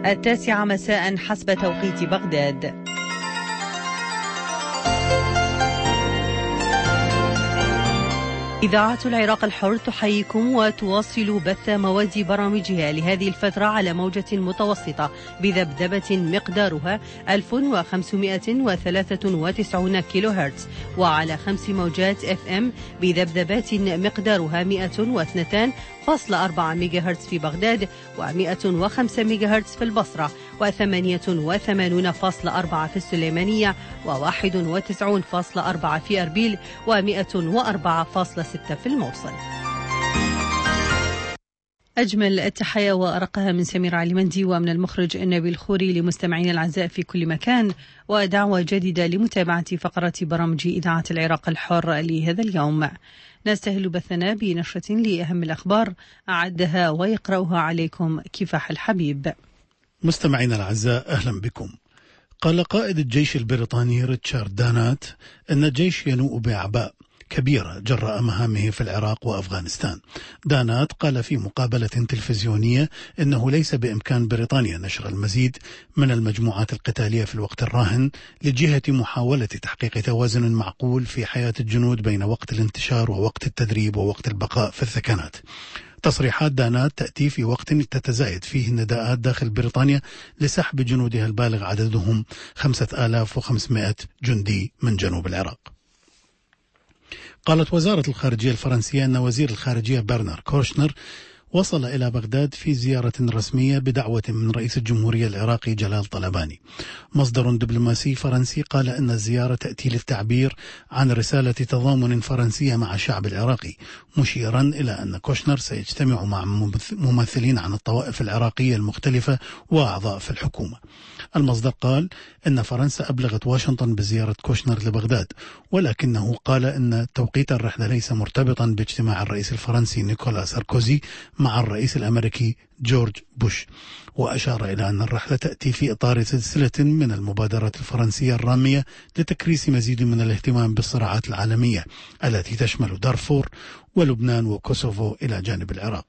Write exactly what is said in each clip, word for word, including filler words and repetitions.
التاسعة مساء حسب توقيت بغداد. إذاعة العراق الحر تحييكم وتواصل بث مواد برامجها لهذه الفترة على موجة متوسطة بذبذبة مقدارها ألف وخمسمائة وثلاثة وتسعين كيلو هرتز، وعلى خمس موجات اف ام بذبذبات مقدارها مئة واثنين فاصلة أربعة ميجا هرتز في بغداد، ومئة وخمسة ميجا هرتز في البصرة، وثمانية وثمانين فاصلة أربعة في السليمانية، وواحد وتسعين فاصلة أربعة في أربيل، ومئة وأربعة فاصلة ستة في الموصل. أجمل التحية وأرقها من سمير علي ومن المخرج نبيل خوري لمستمعين الأعزاء في كل مكان، ودعوة جديدة لمتابعة فقرات برامج إذاعة العراق الحر لهذا اليوم. نستهل بثنا بنشرة لأهم الأخبار أعدها ويقرأها عليكم كفاح الحبيب. مستمعين الأعزاء، أهلا بكم. قال قائد الجيش البريطاني ريتشارد دانات أن الجيش ينوء بأعباء كبيرة جراء مهامه في العراق وأفغانستان. دانات قال في مقابلة تلفزيونية إنه ليس بإمكان بريطانيا نشر المزيد من المجموعات القتالية في الوقت الراهن لجهة محاولة تحقيق توازن معقول في حياة الجنود بين وقت الانتشار ووقت التدريب ووقت البقاء في الثكنات. تصريحات دانات تأتي في وقت تتزايد فيه النداءات داخل بريطانيا لسحب جنودها البالغ عددهم خمسة آلاف وخمسمائة جندي من جنوب العراق. قالت وزارة الخارجية الفرنسية أن وزير الخارجية برنار كوشنر وصل إلى بغداد في زيارة رسمية بدعوة من رئيس الجمهورية العراقي جلال طلباني. مصدر دبلوماسي فرنسي قال أن الزيارة تأتي للتعبير عن رسالة تضامن فرنسية مع الشعب العراقي، مشيرا إلى أن كوشنر سيجتمع مع ممثلين عن الطوائف العراقية المختلفة وأعضاء في الحكومة. المصدر قال أن فرنسا أبلغت واشنطن بزيارة كوشنر لبغداد، ولكنه قال أن توقيت الرحلة ليس مرتبطا باجتماع الرئيس الفرنسي نيكولا ساركوزي مع الرئيس الأمريكي جورج بوش، وأشار إلى أن الرحلة تأتي في إطار سلسلة من المبادرات الفرنسية الرامية لتكريس مزيد من الاهتمام بالصراعات العالمية التي تشمل دارفور ولبنان وكوسوفو إلى جانب العراق.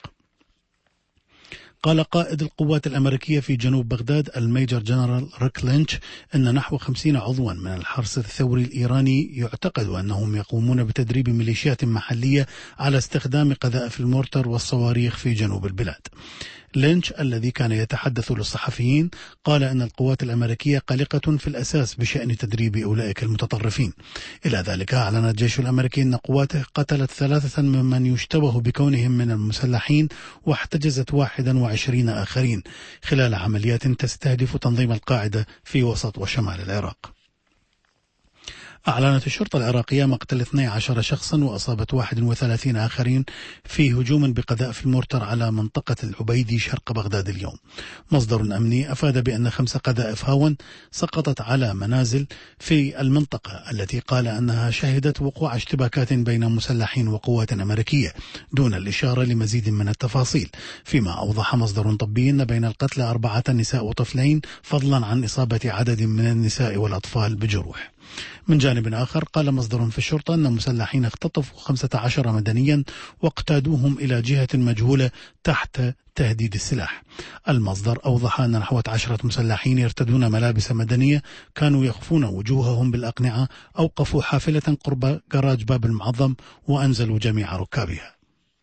قال قائد القوات الأمريكية في جنوب بغداد الميجر جنرال ريك لينش أن نحو خمسين عضوا من الحرس الثوري الإيراني يعتقد أنهم يقومون بتدريب ميليشيات محلية على استخدام قذائف المورتر والصواريخ في جنوب البلاد. لينش الذي كان يتحدث للصحفيين قال أن القوات الأمريكية قلقة في الأساس بشأن تدريب أولئك المتطرفين. إلى ذلك أعلن الجيش الأمريكي أن قواته قتلت ثلاثة ممن يشتبه بكونهم من المسلحين، واحتجزت واحدا وعشرين آخرين خلال عمليات تستهدف تنظيم القاعدة في وسط وشمال العراق. أعلنت الشرطة العراقية مقتل اثني عشر شخصا وأصابت واحد وثلاثين آخرين في هجوم بقذائف المورتر على منطقة العبيدي شرق بغداد اليوم. مصدر أمني أفاد بأن خمس قذائف هاون سقطت على منازل في المنطقة التي قال أنها شهدت وقوع اشتباكات بين مسلحين وقوات أمريكية دون الإشارة لمزيد من التفاصيل، فيما أوضح مصدر طبي أن بين القتلى أربعة نساء وطفلين، فضلا عن إصابة عدد من النساء والأطفال بجروح. من جانب آخر قال مصدر في الشرطة أن مسلحين اختطفوا خمسة عشر مدنيا واقتادوهم إلى جهة مجهولة تحت تهديد السلاح. المصدر أوضح أن نحو عشرة مسلحين يرتدون ملابس مدنية كانوا يخفون وجوههم بالأقنعة أوقفوا حافلة قرب جراج باب المعظم وأنزلوا جميع ركابها.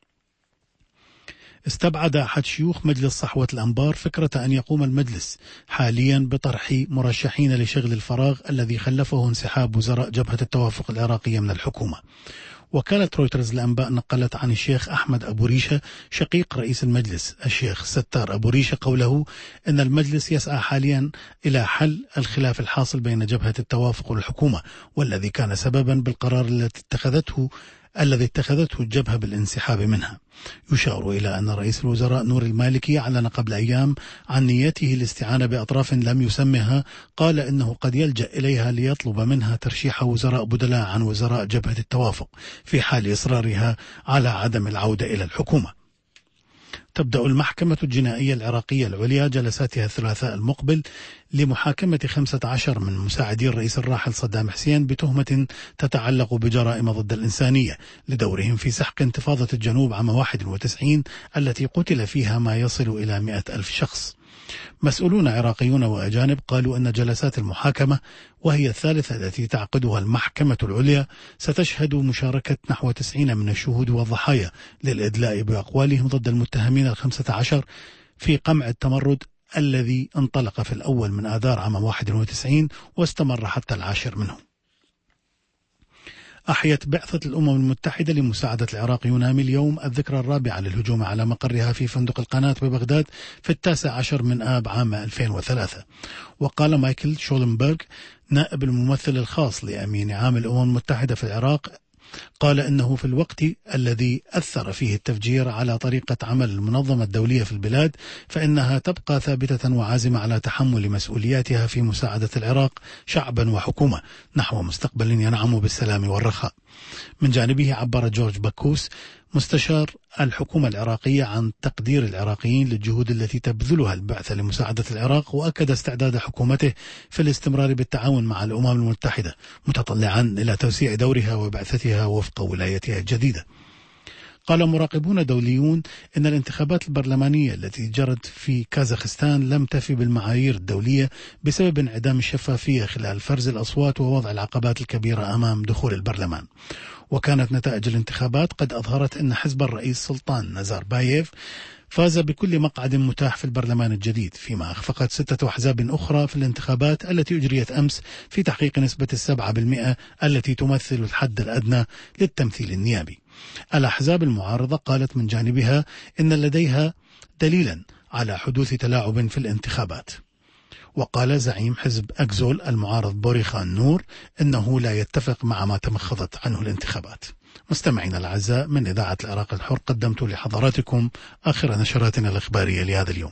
استبعد أحد شيوخ مجلس صحوة الأنبار فكرة أن يقوم المجلس حاليا بطرح مرشحين لشغل الفراغ الذي خلفه انسحاب وزراء جبهة التوافق العراقية من الحكومة. وكالة رويترز الأنباء نقلت عن الشيخ أحمد أبو ريشة شقيق رئيس المجلس الشيخ ستار أبو ريشة قوله أن المجلس يسعى حاليا إلى حل الخلاف الحاصل بين جبهة التوافق والحكومة، والذي كان سببا بالقرار الذي اتخذته الذي اتخذته الجبهة بالانسحاب منها. يشار إلى أن رئيس الوزراء نور المالكي أعلن قبل أيام عن نيته الاستعانة بأطراف لم يسمها، قال إنه قد يلجأ إليها ليطلب منها ترشيح وزراء بدلاء عن وزراء جبهة التوافق في حال إصرارها على عدم العودة إلى الحكومة. تبدأ المحكمة الجنائية العراقية العليا جلساتها الثلاثاء المقبل لمحاكمة خمسة عشر من مساعدي الرئيس الراحل صدام حسين بتهمة تتعلق بجرائم ضد الإنسانية لدورهم في سحق انتفاضة الجنوب عام واحد وتسعين التي قتل فيها ما يصل إلى مئة ألف شخص. مسؤولون عراقيون وأجانب قالوا أن جلسات المحاكمة، وهي الثالثة التي تعقدها المحكمة العليا، ستشهد مشاركة نحو تسعين من الشهود والضحايا للإدلاء بأقوالهم ضد المتهمين الخمسة عشر في قمع التمرد الذي انطلق في الأول من آذار عام واحد وتسعين واستمر حتى العاشر منه. أحيت بعثة الأمم المتحدة لمساعدة العراق يونامي اليوم الذكرى الرابعة للهجوم على مقرها في فندق القناة ببغداد في التاسع عشر من آب عام ألفين وثلاثة. وقال مايكل شولنبرغ نائب الممثل الخاص لأمين عام الأمم المتحدة في العراق، قال إنه في الوقت الذي أثر فيه التفجير على طريقة عمل المنظمة الدولية في البلاد، فإنها تبقى ثابتة وعازمة على تحمل مسؤولياتها في مساعدة العراق شعبا وحكومة نحو مستقبل ينعم بالسلام والرخاء. من جانبه عبر جورج باكوس مستشار الحكومة العراقية عن تقدير العراقيين للجهود التي تبذلها البعثة لمساعدة العراق، وأكد استعداد حكومته في الاستمرار بالتعاون مع الأمم المتحدة، متطلعا إلى توسيع دورها وبعثتها وفق ولايتها الجديدة. قال مراقبون دوليون إن الانتخابات البرلمانية التي جرت في كازاخستان لم تفي بالمعايير الدولية بسبب انعدام الشفافية خلال فرز الأصوات ووضع العقبات الكبيرة أمام دخول البرلمان. وكانت نتائج الانتخابات قد أظهرت أن حزب الرئيس سلطان نازارباييف فاز بكل مقعد متاح في البرلمان الجديد، فيما أخفقت ستة أحزاب أخرى في الانتخابات التي أجريت أمس في تحقيق نسبة السبعة بالمئة التي تمثل الحد الأدنى للتمثيل النيابي. الأحزاب المعارضة قالت من جانبها إن لديها دليلا على حدوث تلاعب في الانتخابات. وقال زعيم حزب أكزول المعارض بوريخان نور إنه لا يتفق مع ما تمخضت عنه الانتخابات. مستمعينا الأعزاء، من إذاعة العراق الحر قدمت لحضراتكم آخر نشراتنا الإخبارية لهذا اليوم.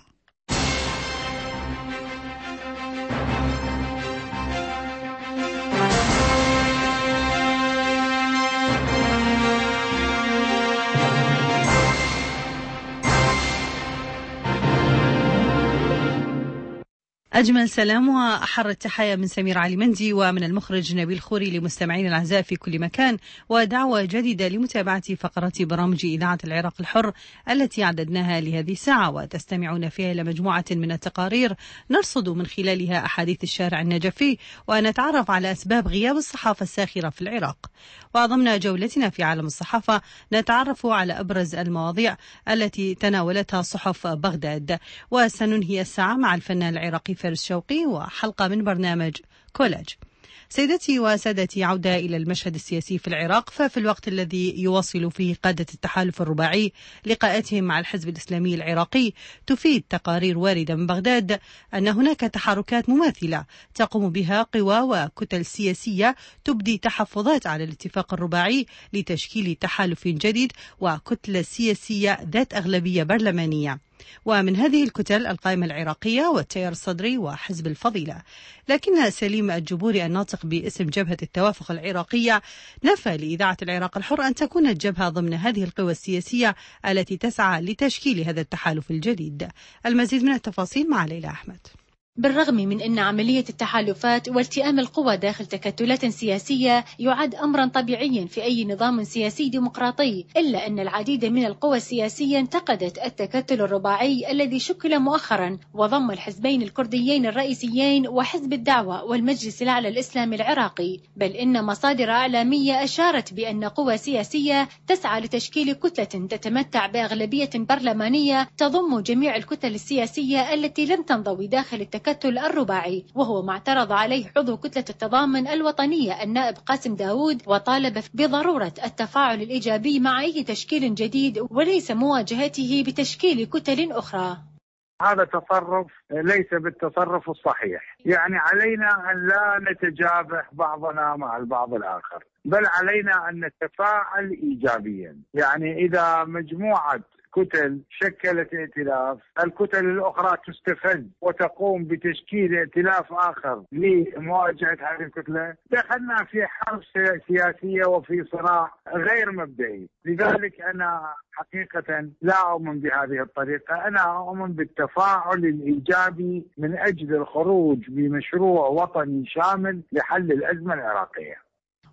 أجمل سلام وأحر التحايا من سمير علي مندي ومن المخرج نبيل خوري لمستمعين الأعزاء في كل مكان، ودعوة جديدة لمتابعة فقرات برامج إذاعة العراق الحر التي عددناها لهذه الساعة، وتستمعون فيها إلى مجموعة من التقارير نرصد من خلالها أحاديث الشارع النجفي ونتعرف على أسباب غياب الصحافة الساخرة في العراق. وضمن جولتنا في عالم الصحافة نتعرف على أبرز المواضيع التي تناولتها صحف بغداد، وسننهي الساعة مع الفنان العراقي فارس شوقي وحلقة من برنامج كولاج. سيدتي وسادتي، عودة إلى المشهد السياسي في العراق، ففي الوقت الذي يواصل فيه قادة التحالف الرباعي لقاءاتهم مع الحزب الإسلامي العراقي، تفيد تقارير واردة من بغداد أن هناك تحركات مماثلة تقوم بها قوى وكتل سياسية تبدي تحفظات على الاتفاق الرباعي لتشكيل تحالف جديد وكتلة سياسية ذات أغلبية برلمانية. ومن هذه الكتل القائمة العراقية والتيار الصدري وحزب الفضيلة. لكن سليم الجبوري الناطق باسم جبهة التوافق العراقية نفى لإذاعة العراق الحر أن تكون الجبهة ضمن هذه القوى السياسية التي تسعى لتشكيل هذا التحالف الجديد. المزيد من التفاصيل مع ليلى أحمد. بالرغم من أن عملية التحالفات والتئام القوى داخل تكتلات سياسية يعد أمرا طبيعيا في أي نظام سياسي ديمقراطي، إلا أن العديد من القوى السياسية انتقدت التكتل الرباعي الذي شكل مؤخرا وضم الحزبين الكرديين الرئيسيين وحزب الدعوة والمجلس الأعلى الإسلامي العراقي، بل إن مصادر إعلامية أشارت بأن قوى سياسية تسعى لتشكيل كتلة تتمتع بأغلبية برلمانية تضم جميع الكتل السياسية التي لم تنضوي داخل التكتل التكتل الرباعي، وهو ما اعترض عليه عضو كتلة التضامن الوطنية النائب قاسم داود، وطالب بضرورة التفاعل الإيجابي مع أي تشكيل جديد وليس مواجهته بتشكيل كتل أخرى. هذا تصرف ليس بالتصرف الصحيح، يعني علينا أن لا نتجابه بعضنا مع البعض الآخر، بل علينا أن نتفاعل إيجابيا. يعني إذا مجموعة كتل شكلت ائتلاف، الكتل الأخرى تستفز وتقوم بتشكيل ائتلاف آخر لمواجهة هذه الكتلة، دخلنا في حرب سياسية وفي صراع غير مبدئي. لذلك أنا حقيقة لا أؤمن بهذه الطريقة، أنا أؤمن بالتفاعل الإيجابي من أجل الخروج بمشروع وطني شامل لحل الأزمة العراقية.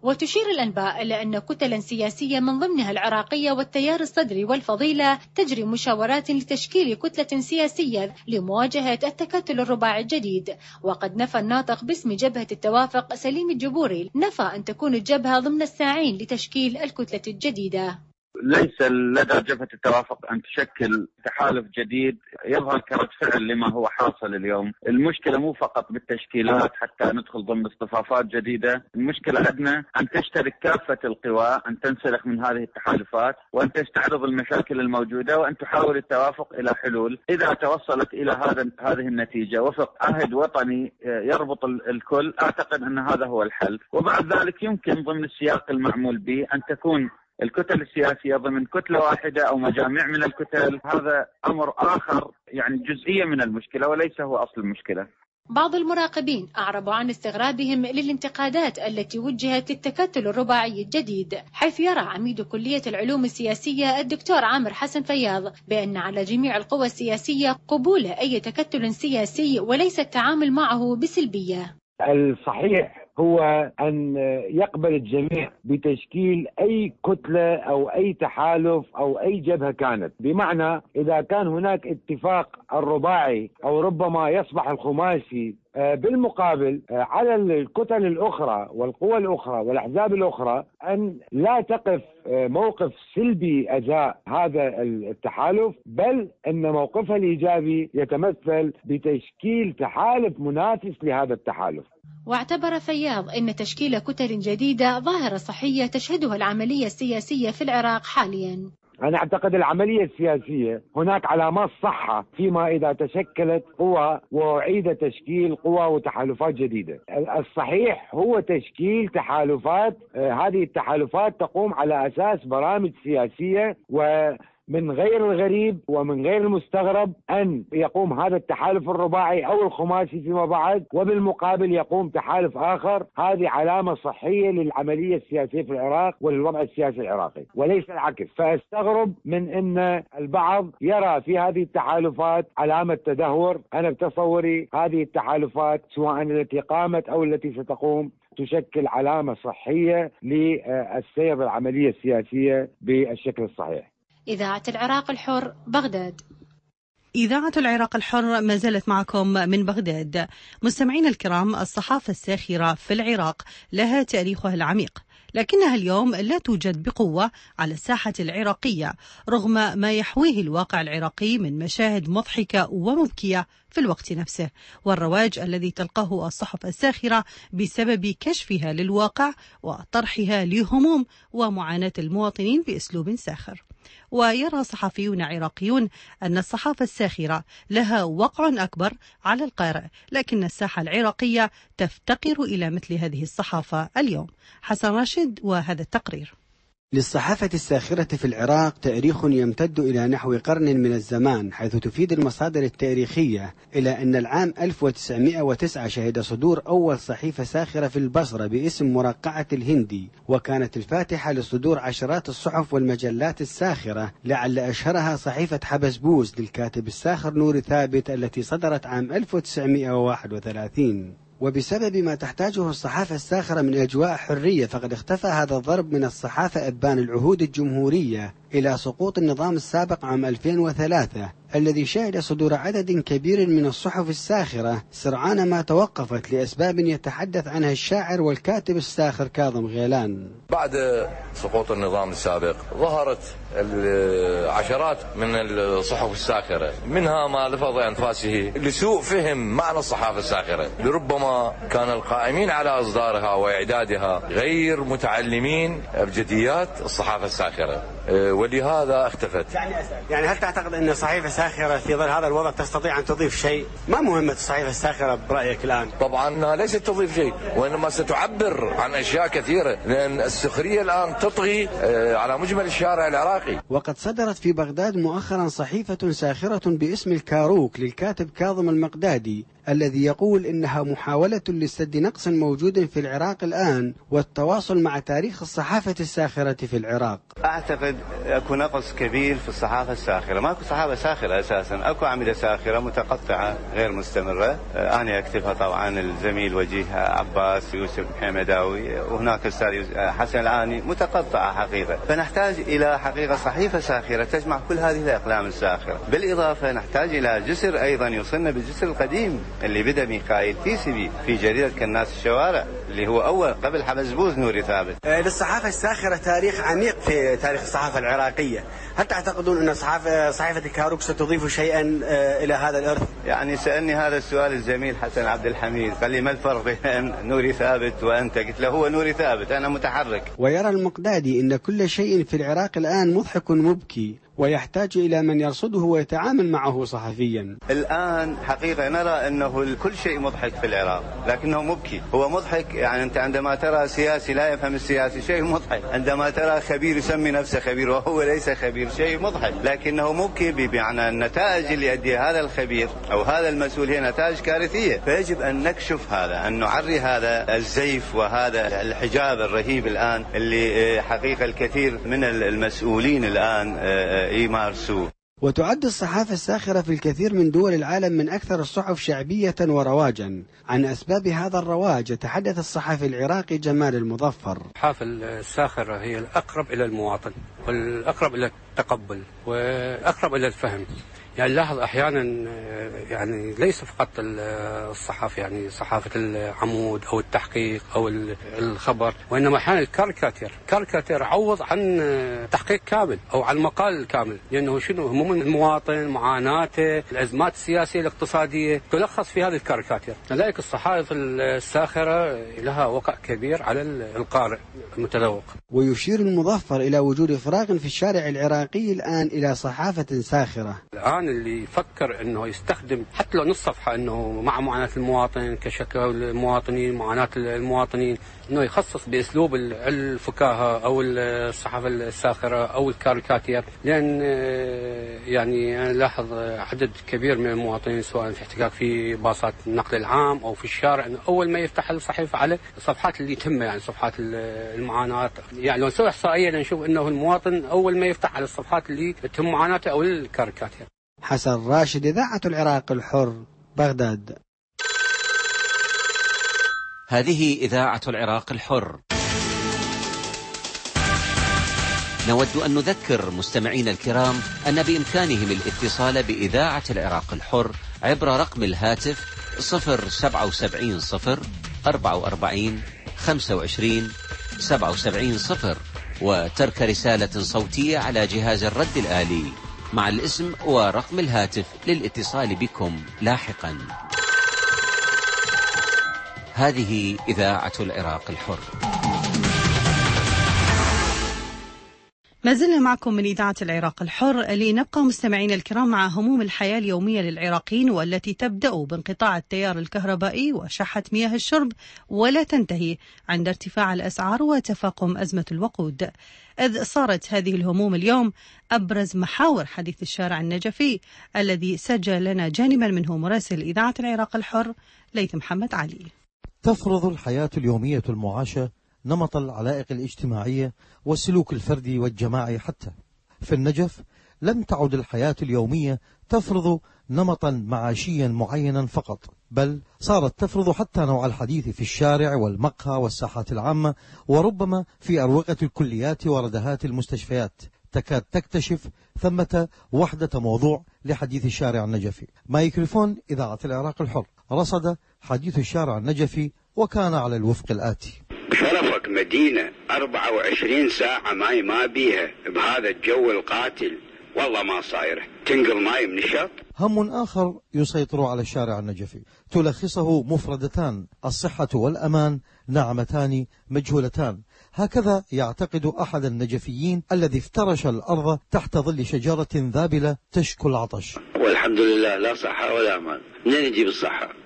وتشير الأنباء إلى أن كتلا سياسية من ضمنها العراقية والتيار الصدري والفضيلة تجري مشاورات لتشكيل كتلة سياسية لمواجهة التكتل الرباعي الجديد. وقد نفى الناطق باسم جبهة التوافق سليم الجبوري نفى أن تكون الجبهة ضمن الساعين لتشكيل الكتلة الجديدة. ليس لدى جبهة التوافق أن تشكل تحالف جديد يظهر كرد فعل لما هو حاصل اليوم. المشكلة مو فقط بالتشكيلات حتى ندخل ضمن اصطفافات جديدة، المشكلة عندنا أن تشترك كافة القوى، أن تنسلخ من هذه التحالفات وأن تستعرض المشاكل الموجودة وأن تحاول التوافق إلى حلول. إذا توصلت إلى هذا هذه النتيجة وفق عهد وطني يربط الكل، أعتقد أن هذا هو الحل. وبعد ذلك يمكن ضمن السياق المعمول به أن تكون الكتل السياسية ضمن كتلة واحدة أو مجاميع من الكتل. هذا أمر آخر، يعني جزئية من المشكلة وليس هو أصل المشكلة. بعض المراقبين أعربوا عن استغرابهم للانتقادات التي وجهت للتكتل الرباعي الجديد، حيث يرى عميد كلية العلوم السياسية الدكتور عامر حسن فياض بأن على جميع القوى السياسية قبول أي تكتل سياسي وليس التعامل معه بسلبية. الصحيح هو أن يقبل الجميع بتشكيل أي كتلة أو أي تحالف أو أي جبهة كانت، بمعنى إذا كان هناك اتفاق الرباعي أو ربما يصبح الخماسي، بالمقابل على الكتل الأخرى والقوى الأخرى والأحزاب الأخرى أن لا تقف موقف سلبي أزاء هذا التحالف، بل أن موقفها الإيجابي يتمثل بتشكيل تحالف منافس لهذا التحالف. واعتبر فياض أن تشكيل كتل جديدة ظاهرة صحية تشهدها العملية السياسية في العراق حاليا. أنا أعتقد العملية السياسية هناك علامات صحة فيما إذا تشكلت قوى وأعيد تشكيل قوى وتحالفات جديدة. الصحيح هو تشكيل تحالفات، هذه التحالفات تقوم على أساس برامج سياسية، و من غير الغريب ومن غير المستغرب أن يقوم هذا التحالف الرباعي أو الخماسي فيما بعد وبالمقابل يقوم تحالف آخر. هذه علامة صحية للعملية السياسية في العراق وللوضع السياسي العراقي وليس العكس. فاستغرب من أن البعض يرى في هذه التحالفات علامة تدهور. أنا بتصوري هذه التحالفات سواء التي قامت أو التي ستقوم تشكل علامة صحية للسير العملية السياسية بالشكل الصحيح. إذاعة العراق الحر، بغداد. إذاعة العراق الحر ما زالت معكم من بغداد. مستمعين الكرام، الصحافة الساخرة في العراق لها تاريخها العميق، لكنها اليوم لا توجد بقوة على الساحة العراقية رغم ما يحويه الواقع العراقي من مشاهد مضحكة ومبكية في الوقت نفسه، والرواج الذي تلقاه الصحف الساخرة بسبب كشفها للواقع وطرحها لهموم ومعاناة المواطنين بأسلوب ساخر. ويرى صحفيون عراقيون أن الصحافة الساخرة لها وقع أكبر على القارئ، لكن الساحة العراقية تفتقر إلى مثل هذه الصحافة اليوم. حسن راشد وهذا التقرير. للصحافة الساخرة في العراق تاريخ يمتد إلى نحو قرن من الزمان، حيث تفيد المصادر التاريخية إلى أن العام ألف وتسعمائة وتسعة شهد صدور أول صحيفة ساخرة في البصرة باسم مرقعة الهندي، وكانت الفاتحة لصدور عشرات الصحف والمجلات الساخرة، لعل أشهرها صحيفة حبسبوس للكاتب الساخر نور ثابت التي صدرت عام ألف وتسعمائة وواحد وثلاثين. وبسبب ما تحتاجه الصحافة الساخرة من أجواء حرية، فقد اختفى هذا الضرب من الصحافة أبان العهود الجمهورية إلى سقوط النظام السابق عام ألفين وثلاثة الذي شهد صدور عدد كبير من الصحف الساخرة سرعان ما توقفت لأسباب يتحدث عنها الشاعر والكاتب الساخر كاظم غيلان. بعد سقوط النظام السابق ظهرت عشرات من الصحف الساخرة، منها ما لفظ أنفاسه لسوء فهم معنى الصحافة الساخرة، لربما كان القائمين على إصدارها وإعدادها غير متعلمين بجديات الصحافة الساخرة، ولهذا اختفت. يعني هل تعتقد أن الصحيفة الساخرة في ظل هذا الوضع تستطيع أن تضيف شيء؟ ما مهمة الصحيفة الساخرة برأيك الآن؟ طبعا ليست تضيف شيء، وإنما ستعبر عن أشياء كثيرة، لأن السخرية الآن تطغي على مجمل الشارع العراقي. وقد صدرت في بغداد مؤخرا صحيفة ساخرة باسم الكاروك للكاتب كاظم المقدادي الذي يقول إنها محاولة لسد نقص موجود في العراق الآن والتواصل مع تاريخ الصحافة الساخرة في العراق. أعتقد أكو نقص كبير في الصحافة الساخرة، ماكو صحافة ساخرة أساسا، أكو أعمدة ساخرة متقطعة غير مستمرة. أنا أكتبها طبعا الزميل وجيه عباس، يوسف محمداوي، وهناك الأستاذ حسن العاني، متقطعة حقيقة. فنحتاج إلى حقيقة صحيفة ساخرة تجمع كل هذه الأقلام الساخرة. بالإضافة نحتاج إلى جسر أيضا يوصلنا بالجسر القديم اللي بدأ ميخائيل تيسبي في جريدة كناس الشوارع اللي هو أول قبل حبزبوز نوري ثابت. للصحافة الساخرة تاريخ عميق في تاريخ الصحافة العراقية، هل تعتقدون أن صحافة صحيفة الكاروك ستضيف شيئا إلى هذا الإرث؟ يعني سألني هذا السؤال الزميل حسن عبد الحميد، قال لي ما الفرق بين نوري ثابت وأنت؟ قلت له هو نوري ثابت، أنا متحرك. ويرى المقدادي أن كل شيء في العراق الآن مضحك مبكي ويحتاج إلى من يرصده ويتعامل معه صحفيا. الآن حقيقة نرى أنه كل شيء مضحك في العراق لكنه مبكي. هو مضحك يعني أنت عندما ترى سياسي لا يفهم السياسي شيء مضحك، عندما ترى خبير يسمي نفسه خبير وهو ليس خبير شيء مضحك، لكنه مبكي بمعنى النتائج اللي يؤديها هذا الخبير أو هذا المسؤول هي نتائج كارثية. فيجب أن نكشف هذا، أن نعري هذا الزيف وهذا الحجاب الرهيب الآن اللي حقيقة الكثير من المسؤولين الآن يمارسوه. وتعد الصحافة الساخرة في الكثير من دول العالم من أكثر الصحف شعبية ورواجا. عن أسباب هذا الرواج يتحدث الصحفي العراقي جمال المظفر. الصحافة الساخرة هي الأقرب إلى المواطن والأقرب إلى التقبل والأقرب إلى الفهم. يعني لاحظ أحيانا يعني ليس فقط الصحافة يعني صحافة العمود أو التحقيق أو الخبر، وإنما أحيانا الكاريكاتير. كاريكاتير عوض عن تحقيق كامل أو عن مقال كامل، لأنه شنو هموم المواطن، معاناته، الأزمات السياسية الاقتصادية تلخص في هذه الكاريكاتير. لذلك الصحائف الساخرة لها وقع كبير على القارئ المتذوق. ويشير المظفر إلى وجود فراغ في الشارع العراقي الآن إلى صحافة ساخرة. الآن اللي يفكر أنه يستخدم حتى لو نص صفحة أنه مع معاناة المواطن كشكوى المواطنين، معاناة المواطنين، أنه يخصص بأسلوب الفكاهة أو الصحافة الساخرة أو الكاريكاتير. لأن يعني لاحظ عدد كبير من المواطنين سواء في احتكاك في باصات النقل العام أو في الشارع، أنه أول ما يفتح الصحيفة على الصفحات اللي تهمه، يعني صفحات المعاناة. يعني لو نسوي إحصائية نشوف أنه المواطن أول ما يفتح على الصفحات اللي تهم معاناته أو الكاريكاتير. حسن راشد، إذاعة العراق الحر، بغداد. هذه إذاعة العراق الحر. نود أن نذكر مستمعين الكرام أن بإمكانهم الاتصال بإذاعة العراق الحر عبر رقم الهاتف صفر سبعة وسبعين صفر أربعة وأربعين خمسة وعشرين سبعة وسبعين صفر وترك رسالة صوتية على جهاز الرد الآلي مع الاسم ورقم الهاتف للاتصال بكم لاحقا. هذه إذاعة العراق الحر. ما زلنا معكم من إذاعة العراق الحر، لنبقى مستمعين الكرام مع هموم الحياة اليومية للعراقيين، والتي تبدأ بانقطاع التيار الكهربائي وشحة مياه الشرب ولا تنتهي عند ارتفاع الأسعار وتفاقم أزمة الوقود. إذ صارت هذه الهموم اليوم أبرز محاور حديث الشارع النجفي الذي سجل لنا جانبا منه مراسل إذاعة العراق الحر ليث محمد علي. تفرض الحياة اليومية المعاشة نمط العلائق الاجتماعية والسلوك الفردي والجماعي. حتى في النجف لم تعد الحياة اليومية تفرض نمطا معاشيا معينا فقط، بل صارت تفرض حتى نوع الحديث في الشارع والمقهى والساحات العامة، وربما في أروقة الكليات وردهات المستشفيات. تكاد تكتشف ثمة وحدة موضوع لحديث الشارع النجفي. مايكروفون إذاعة العراق الحر رصد حديث الشارع النجفي وكان على الوفق الآتي: شرفك مدينة أربعة وعشرين ساعة ماي ما بيها بهذا الجو القاتل، والله ما صايره تنقل ماي من الشط. هم آخر يسيطر على الشارع النجفي تلخصه مفردتان: الصحة والأمان ناعمتان مجهولتان. هكذا يعتقد أحد النجفيين الذي افترش الأرض تحت ظل شجرة ذابلة تشكو العطش. والحمد لله لا صحة ولا أمان. منين نجيب الصحة؟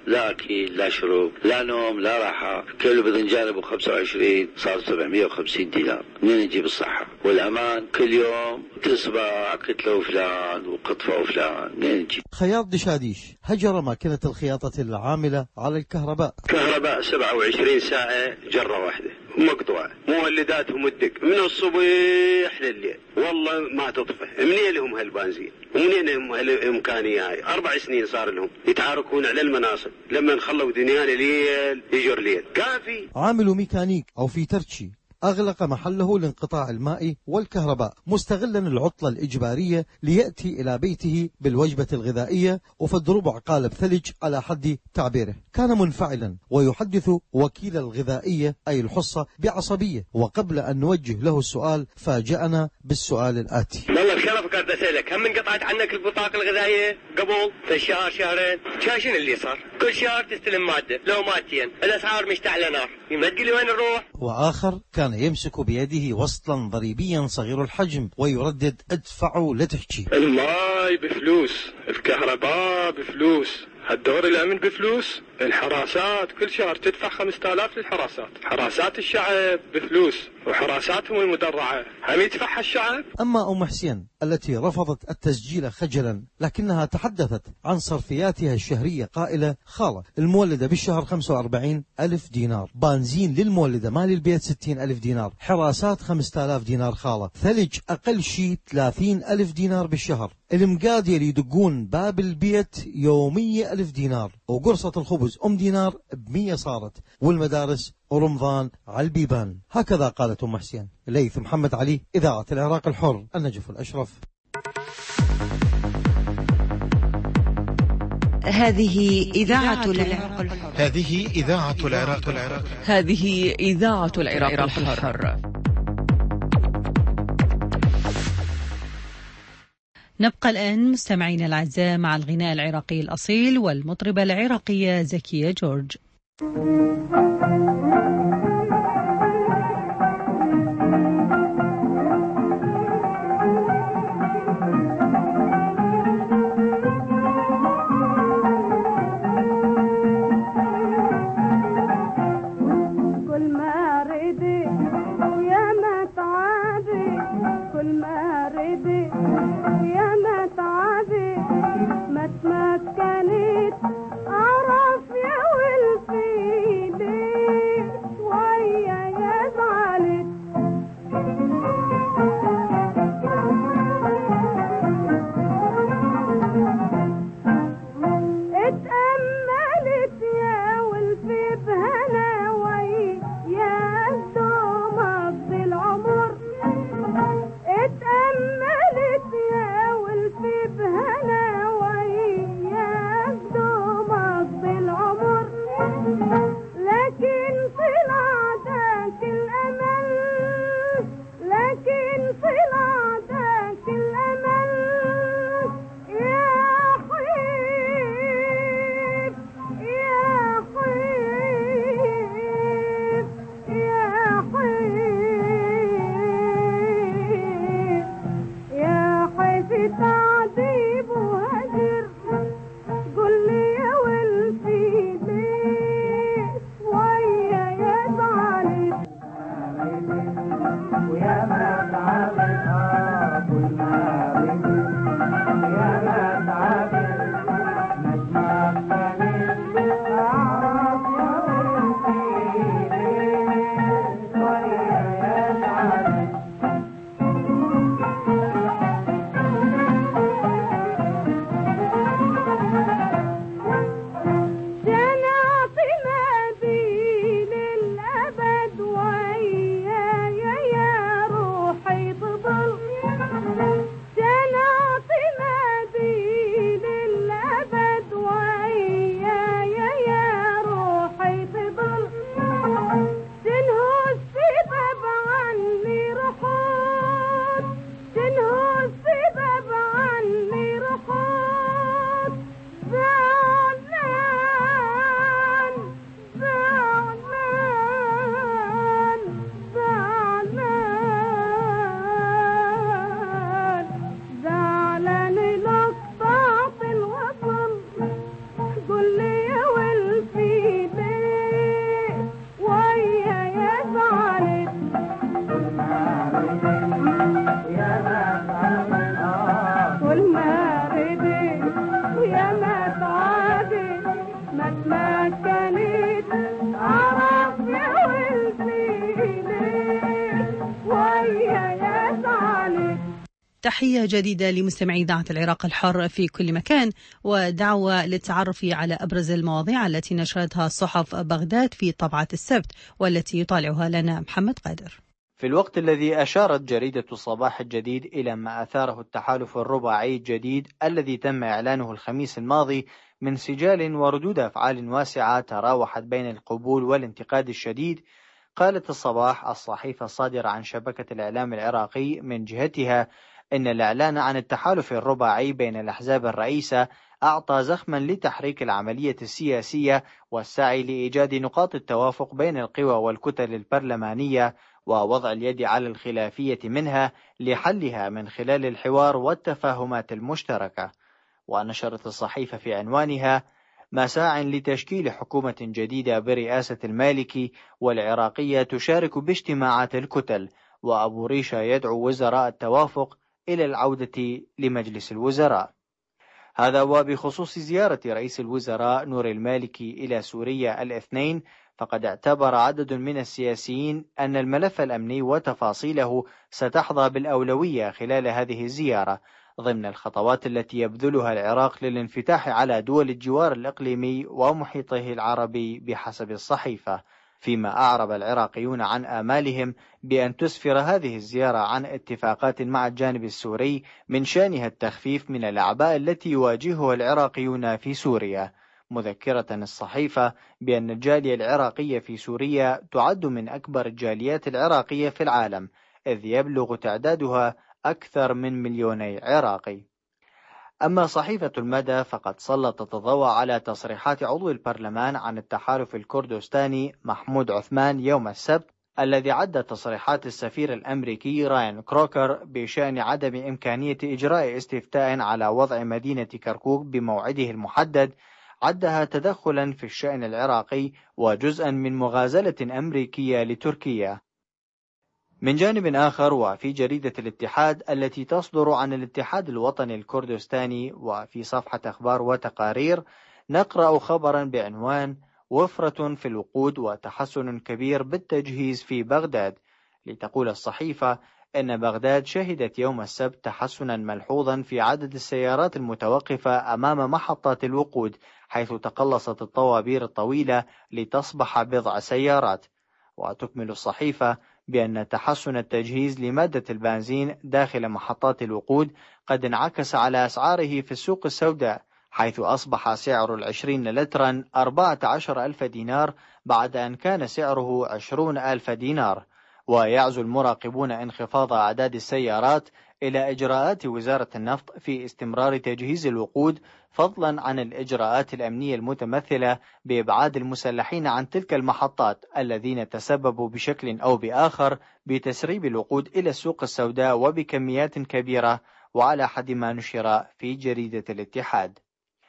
لا أكل لا شرب لا نوم لا راحة. كيلو باذنجان ابو خمسة وعشرين صار سبعمائة وخمسين دينار. منين نجيب الصحة والأمان؟ كل يوم تصبح كتلة وفلان وقطفة وفلان، منين نجيب؟ خياط دشاديش هجر ماكينة الخياطة العاملة على الكهرباء. كهرباء سبعة وعشرين ساعة جرة واحدة مقطوعة، مولداتهم الدق من الصبح لليل، والله ما تطفى. منين لهم هالبنزين ومنين لهم هالإمكانية هاي؟ أربع سنين صار لهم يتعاركون على المناصب، لما نخلوا دنيان ليل يجر ليل كافي. عامل ميكانيك أو في ترتشي أغلق محله لانقطاع الماء والكهرباء مستغلا العطلة الإجبارية ليأتي إلى بيته بالوجبة الغذائية وفد ربع قالب ثلج على حد تعبيره. كان منفعلا ويحدث وكيل الغذائية أي الحصة بعصبية، وقبل أن نوجه له السؤال فاجأنا بالسؤال الآتي: والله بشرفك قاعد أسألك، هم انقطعت عنك البطاقة الغذائية قبل في شهر شهرين؟ شاشن اللي صار كل شهر تستلم مادة لو مادتين، الأسعار مشتعلة نار، ما تقول لي وين نروح؟ وآخر كان يمسك بيده وصلا ضريبيا صغير الحجم ويردد: ادفعوا لا تحكي. الماي بفلوس، الكهرباء بفلوس، الدور الأمن بفلوس، الحراسات كل شهر تدفع خمسة آلاف للحراسات، حراسات الشعب بفلوس وحراساتهم المدرعة هم يدفعها الشعب. أما أم حسين التي رفضت التسجيل خجلا لكنها تحدثت عن صرفياتها الشهرية قائلة: خالة المولدة بالشهر خمسة وأربعين ألف دينار، بنزين للمولدة مال البيت ستين ألف دينار، حراسات خمسة آلاف دينار خالة، ثلج أقل شيء ثلاثين ألف دينار بالشهر، المقاد اللي يدقون باب البيت يومية ألف دينار، وقرصة الخبز أم دينار بمية صارت، والمدارس ورمضان على البيبان. هكذا قالت أم حسين. ليث محمد علي، إذاعة العراق الحر، النجف الأشرف. هذه إذاعة العراق الحر. هذه إذاعة العراق الحر. هذه إذاعة العراق الحر. نبقى الآن مستمعين الأعزاء مع الغناء العراقي الأصيل والمطربة العراقية زكية جورج. تمكنت أعرف يا ولفيدي تحية جديدة لمستمعي إذاعة العراق الحر في كل مكان، ودعوة للتعرف على أبرز المواضيع التي نشرتها صحف بغداد في طبعة السبت، والتي يطالعها لنا محمد قادر. في الوقت الذي أشارت جريدة الصباح الجديد إلى ما أثاره التحالف الرباعي الجديد الذي تم إعلانه الخميس الماضي من سجال وردود أفعال واسعة تراوحت بين القبول والانتقاد الشديد، قالت الصباح الصحيفة الصادرة عن شبكة الإعلام العراقي من جهتها إن الإعلان عن التحالف الرباعي بين الأحزاب الرئيسة أعطى زخما لتحريك العملية السياسية والسعي لإيجاد نقاط التوافق بين القوى والكتل البرلمانية ووضع اليد على الخلافية منها لحلها من خلال الحوار والتفاهمات المشتركة. ونشرت الصحيفة في عنوانها: مساع لتشكيل حكومة جديدة برئاسة المالكي والعراقية تشارك باجتماعات الكتل، وأبو ريشة يدعو وزراء التوافق إلى العودة لمجلس الوزراء. هذا وبخصوص زيارة رئيس الوزراء نور المالكي إلى سوريا الاثنين، فقد اعتبر عدد من السياسيين أن الملف الأمني وتفاصيله ستحظى بالأولوية خلال هذه الزيارة ضمن الخطوات التي يبذلها العراق للانفتاح على دول الجوار الإقليمي ومحيطه العربي بحسب الصحيفة، فيما أعرب العراقيون عن آمالهم بأن تسفر هذه الزيارة عن اتفاقات مع الجانب السوري من شأنها التخفيف من الأعباء التي يواجهها العراقيون في سوريا، مذكرة الصحيفة بأن الجالية العراقية في سوريا تعد من أكبر الجاليات العراقية في العالم، إذ يبلغ تعدادها أكثر من مليوني عراقي. أما صحيفة المدى فقد سلطت الضوء على تصريحات عضو البرلمان عن التحالف الكردستاني محمود عثمان يوم السبت، الذي عد تصريحات السفير الأمريكي راين كروكر بشأن عدم إمكانية إجراء استفتاء على وضع مدينة كركوك بموعده المحدد، عدها تدخلا في الشأن العراقي وجزءا من مغازلة أمريكية لتركيا. من جانب آخر، وفي جريدة الاتحاد التي تصدر عن الاتحاد الوطني الكردستاني، وفي صفحة أخبار وتقارير، نقرأ خبرا بعنوان: وفرة في الوقود وتحسن كبير بالتجهيز في بغداد. لتقول الصحيفة إن بغداد شهدت يوم السبت تحسنا ملحوظا في عدد السيارات المتوقفة أمام محطات الوقود، حيث تقلصت الطوابير الطويلة لتصبح بضع سيارات. وتكمل الصحيفة بأن تحسن التجهيز لمادة البنزين داخل محطات الوقود قد انعكس على أسعاره في السوق السوداء، حيث أصبح سعر العشرين لترا أربعة عشر ألف دينار بعد أن كان سعره عشرون ألف دينار. ويعزو المراقبون انخفاض أعداد السيارات إلى إجراءات وزارة النفط في استمرار تجهيز الوقود، فضلا عن الإجراءات الأمنية المتمثلة بإبعاد المسلحين عن تلك المحطات الذين تسببوا بشكل أو بآخر بتسريب الوقود إلى السوق السوداء وبكميات كبيرة، وعلى حد ما نشر في جريدة الاتحاد.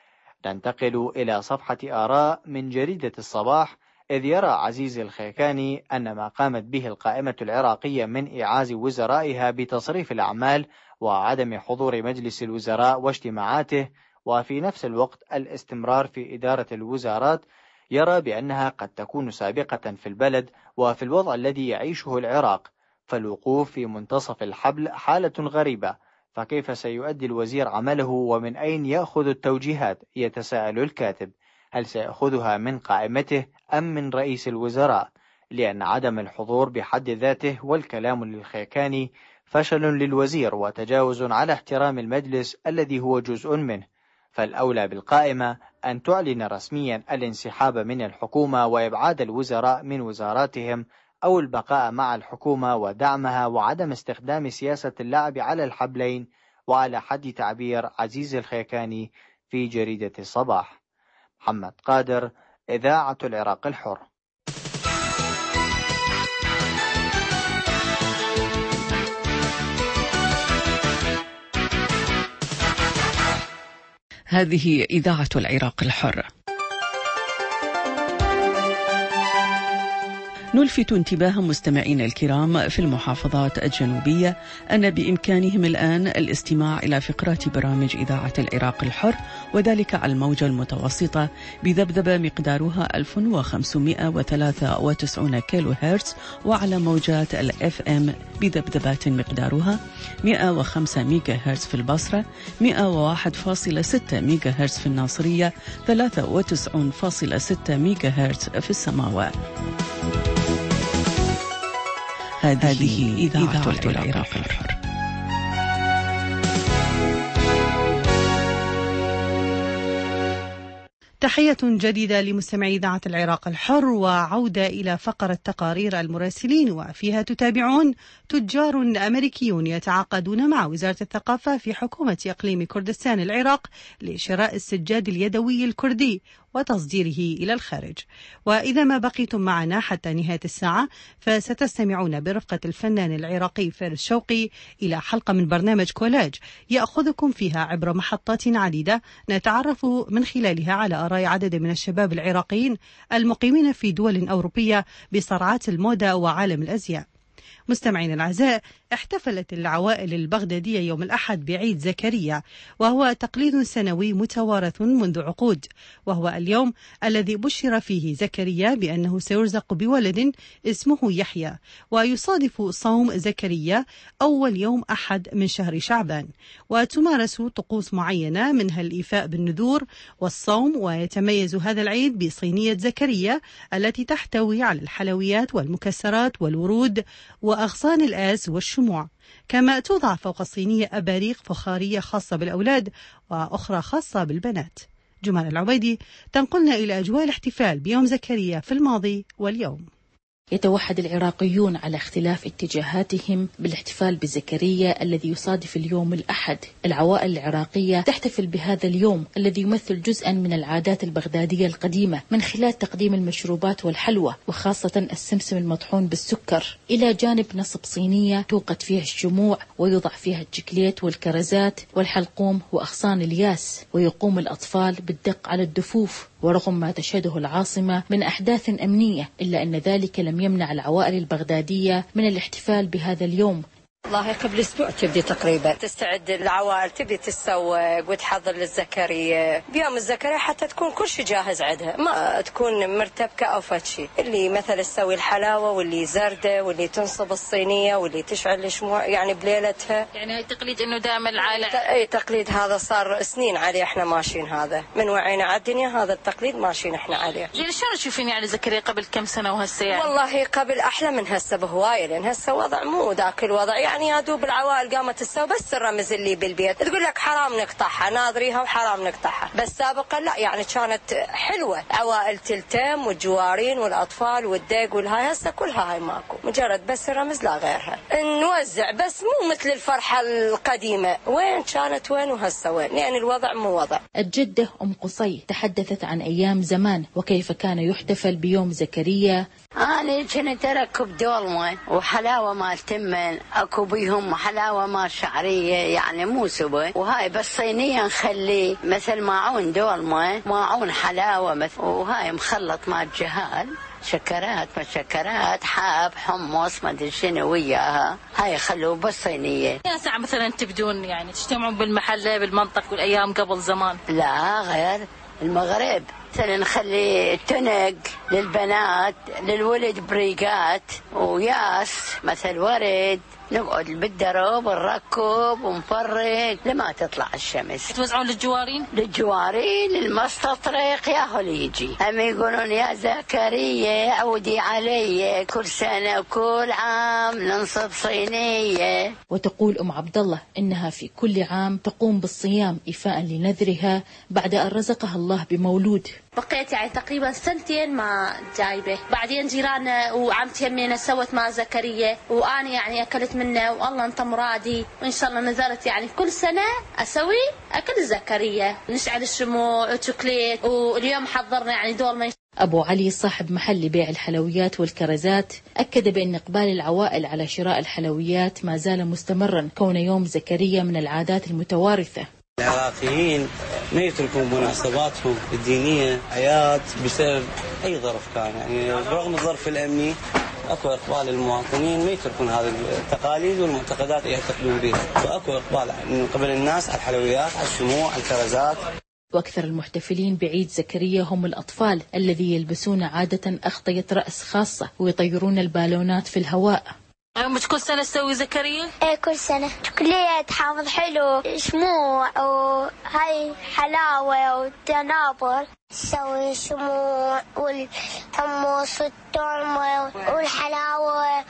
ننتقل إلى صفحة آراء من جريدة الصباح، إذ يرى عزيز الخيكاني أن ما قامت به القائمة العراقية من إعاز وزرائها بتصريف الأعمال وعدم حضور مجلس الوزراء واجتماعاته، وفي نفس الوقت الاستمرار في إدارة الوزارات، يرى بأنها قد تكون سابقة في البلد وفي الوضع الذي يعيشه العراق، فالوقوف في منتصف الحبل حالة غريبة، فكيف سيؤدي الوزير عمله ومن أين يأخذ التوجيهات؟ يتساءل الكاتب. هل سيأخذها من قائمته أم من رئيس الوزراء؟ لأن عدم الحضور بحد ذاته والكلام للخيكاني فشل للوزير وتجاوز على احترام المجلس الذي هو جزء منه، فالأولى بالقائمة أن تعلن رسميا الانسحاب من الحكومة وإبعاد الوزراء من وزاراتهم، أو البقاء مع الحكومة ودعمها وعدم استخدام سياسة اللعب على الحبلين، وعلى حد تعبير عزيز الخيكاني في جريدة الصباح. محمد قادر، إذاعة العراق الحر. هذه إذاعة العراق الحر. نلفت انتباه مستمعينا الكرام في المحافظات الجنوبية أن بإمكانهم الآن الاستماع إلى فقرات برامج إذاعة العراق الحر، وذلك على الموجة المتوسطة بذبذبة مقدارها ألف وخمسمائة وثلاثة وتسعين كيلو هرتز، وعلى موجات الإف إم بذبذبات مقدارها مئة وخمسة ميجا هرتز في البصرة، مئة وواحد فاصلة ستة ميجا هرتز في الناصرية، ثلاثة وتسعين فاصلة ستة ميجا هرتز في السماوات. هذه إذاعة العراق الحر. تحية جديدة لمستمعي إذاعة العراق الحر، وعودة إلى فقرة تقارير المراسلين، وفيها تتابعون تجار أمريكيون يتعاقدون مع وزارة الثقافة في حكومة إقليم كردستان العراق لشراء السجاد اليدوي الكردي وتصديره إلى الخارج. وإذا ما بقيتم معنا حتى نهاية الساعة فستستمعون برفقة الفنان العراقي فارس شوقي إلى حلقة من برنامج كولاج يأخذكم فيها عبر محطات عديدة نتعرف من خلالها على آراء عدد من الشباب العراقيين المقيمين في دول أوروبية بصرعات الموضة وعالم الأزياء. مستمعين الأعزاء، احتفلت العوائل البغدادية يوم الأحد بعيد زكريا، وهو تقليد سنوي متوارث منذ عقود، وهو اليوم الذي بشر فيه زكريا بأنه سيرزق بولد اسمه يحيى، ويصادف صوم زكريا أول يوم أحد من شهر شعبان، وتمارس طقوس معينة منها الإيفاء بالنذور والصوم. ويتميز هذا العيد بصينية زكريا التي تحتوي على الحلويات والمكسرات والورود وأغصان الآز والشموع، كما توضع فوق الصينية أباريق فخارية خاصة بالأولاد وأخرى خاصة بالبنات. جمال العبيدي تنقلنا إلى أجواء الاحتفال بيوم زكريا في الماضي واليوم. يتوحد العراقيون على اختلاف اتجاهاتهم بالاحتفال بزكريا الذي يصادف اليوم الأحد. العوائل العراقية تحتفل بهذا اليوم الذي يمثل جزءا من العادات البغدادية القديمة من خلال تقديم المشروبات والحلوى، وخاصة السمسم المطحون بالسكر، إلى جانب نصب صينية توقد فيها الشموع ويوضع فيها الجكليت والكرزات والحلقوم وأغصان الياس، ويقوم الأطفال بالدق على الدفوف. ورغم ما تشهده العاصمة من أحداث أمنية إلا أن ذلك لم يمنع العوائل البغدادية من الاحتفال بهذا اليوم. والله قبل أسبوع تبدي تقريبا تستعد العوائل، تبدي تتسوق وتحضر للزكريا. بيوم الزكريا حتى تكون كل شيء جاهز عندها، ما تكون مرتبكة أو فشي. اللي مثلا تسوي الحلاوة، واللي زردة، واللي تنصب الصينية، واللي تشعل الشموع يعني بليلتها. يعني هاي تقليد إنه دائما العائلة. أي تقليد هذا صار سنين عليه، إحنا ماشيين هذا من وعينا على الدنيا، هذا التقليد ماشيين إحنا عليه. يعني شلون تشوفين يعني زكريا قبل كم سنة وهسه يعني؟ والله قبل أحلى من هسه بهواية، لأن هسه وضع مو ذاك الوضع. يعني يا دوب العوائل قامت تسوي بس الرمز اللي بالبيت، تقول لك حرام نقطعها، ناظريها وحرام نقطعها. بس سابقا لا، يعني كانت حلوة، عوائل تلتم والجوارين والأطفال والدق والهاي. هسه كلها هاي ماكو، مجرد بس الرمز لا غيرها. نوزع بس مو مثل الفرحة القديمة، وين كانت وين وهسه وين، يعني الوضع مو وضع. الجدة أم قصي تحدثت عن أيام زمان وكيف كان يحتفل بيوم زكريا. أنا كنت أركب دولمة وحلاوة مال تمن، أكو بيهم حلاوة مال شعرية يعني مو سبة، وهاي بس صينية نخلي مثل ماعون دولمة، ماعون حلاوة مثل، وهاي مخلط مال جهال، شكرات ما شكرات، حاب حمص ما ادري شنو وياها، هاي خلوه بس صينية. يا ساعة مثلا تبدون يعني تجتمعون بالمحلة بالمنطقة والأيام قبل زمان؟ لا غير المغرب مثلا نخلي تنق للبنات، للولد بريقات وياس مثل ورد، نقعد بالدرب ونركب ونفرق لما تطلع الشمس. توزعون للجوارين؟ للجوارين المستطرق ياهو اللي يجي، هم يقولون يا زكريا عودي علي، كل سنة وكل عام ننصب صينية. وتقول أم عبد الله إنها في كل عام تقوم بالصيام إيفاء لنذرها بعد أن رزقها الله بمولود. بقيت يعني تقريبا سنتين ما جايبه، بعدين جيراننا وعمتي يمينا سوت مع زكريا، وأنا يعني أكلت منه والله أنت مرادي، وإن شاء الله نزلت يعني كل سنة أسوي أكل زكريا، نشعل الشموع وشوكليت، واليوم حضرنا يعني دولمة. أبو علي صاحب محل لبيع الحلويات والكرزات أكد بأن إقبال العوائل على شراء الحلويات ما زال مستمرا، كون يوم زكريا من العادات المتوارثة. العراقيين ما يتركون مناسباتهم الدينية أعياد بسبب أي ظرف كان، يعني رغم الظرف الأمني اكو اقبال المواطنين ما يتركون هذه التقاليد والمعتقدات اللي يعتقدون بها، فاكو اقبال من قبل الناس على الحلويات، على الشموع، على الكرزات. وأكثر المحتفلين بعيد زكريا هم الأطفال الذي يلبسون عادة أغطية رأس خاصة ويطيرون البالونات في الهواء. مش كل سنة تسوي زكريا؟ ايه كل سنة، شوكولات، حافظ حلو، شموع وهاي حلاوة وتنابر. نسوي شموع والحمص والترمة والحلاوة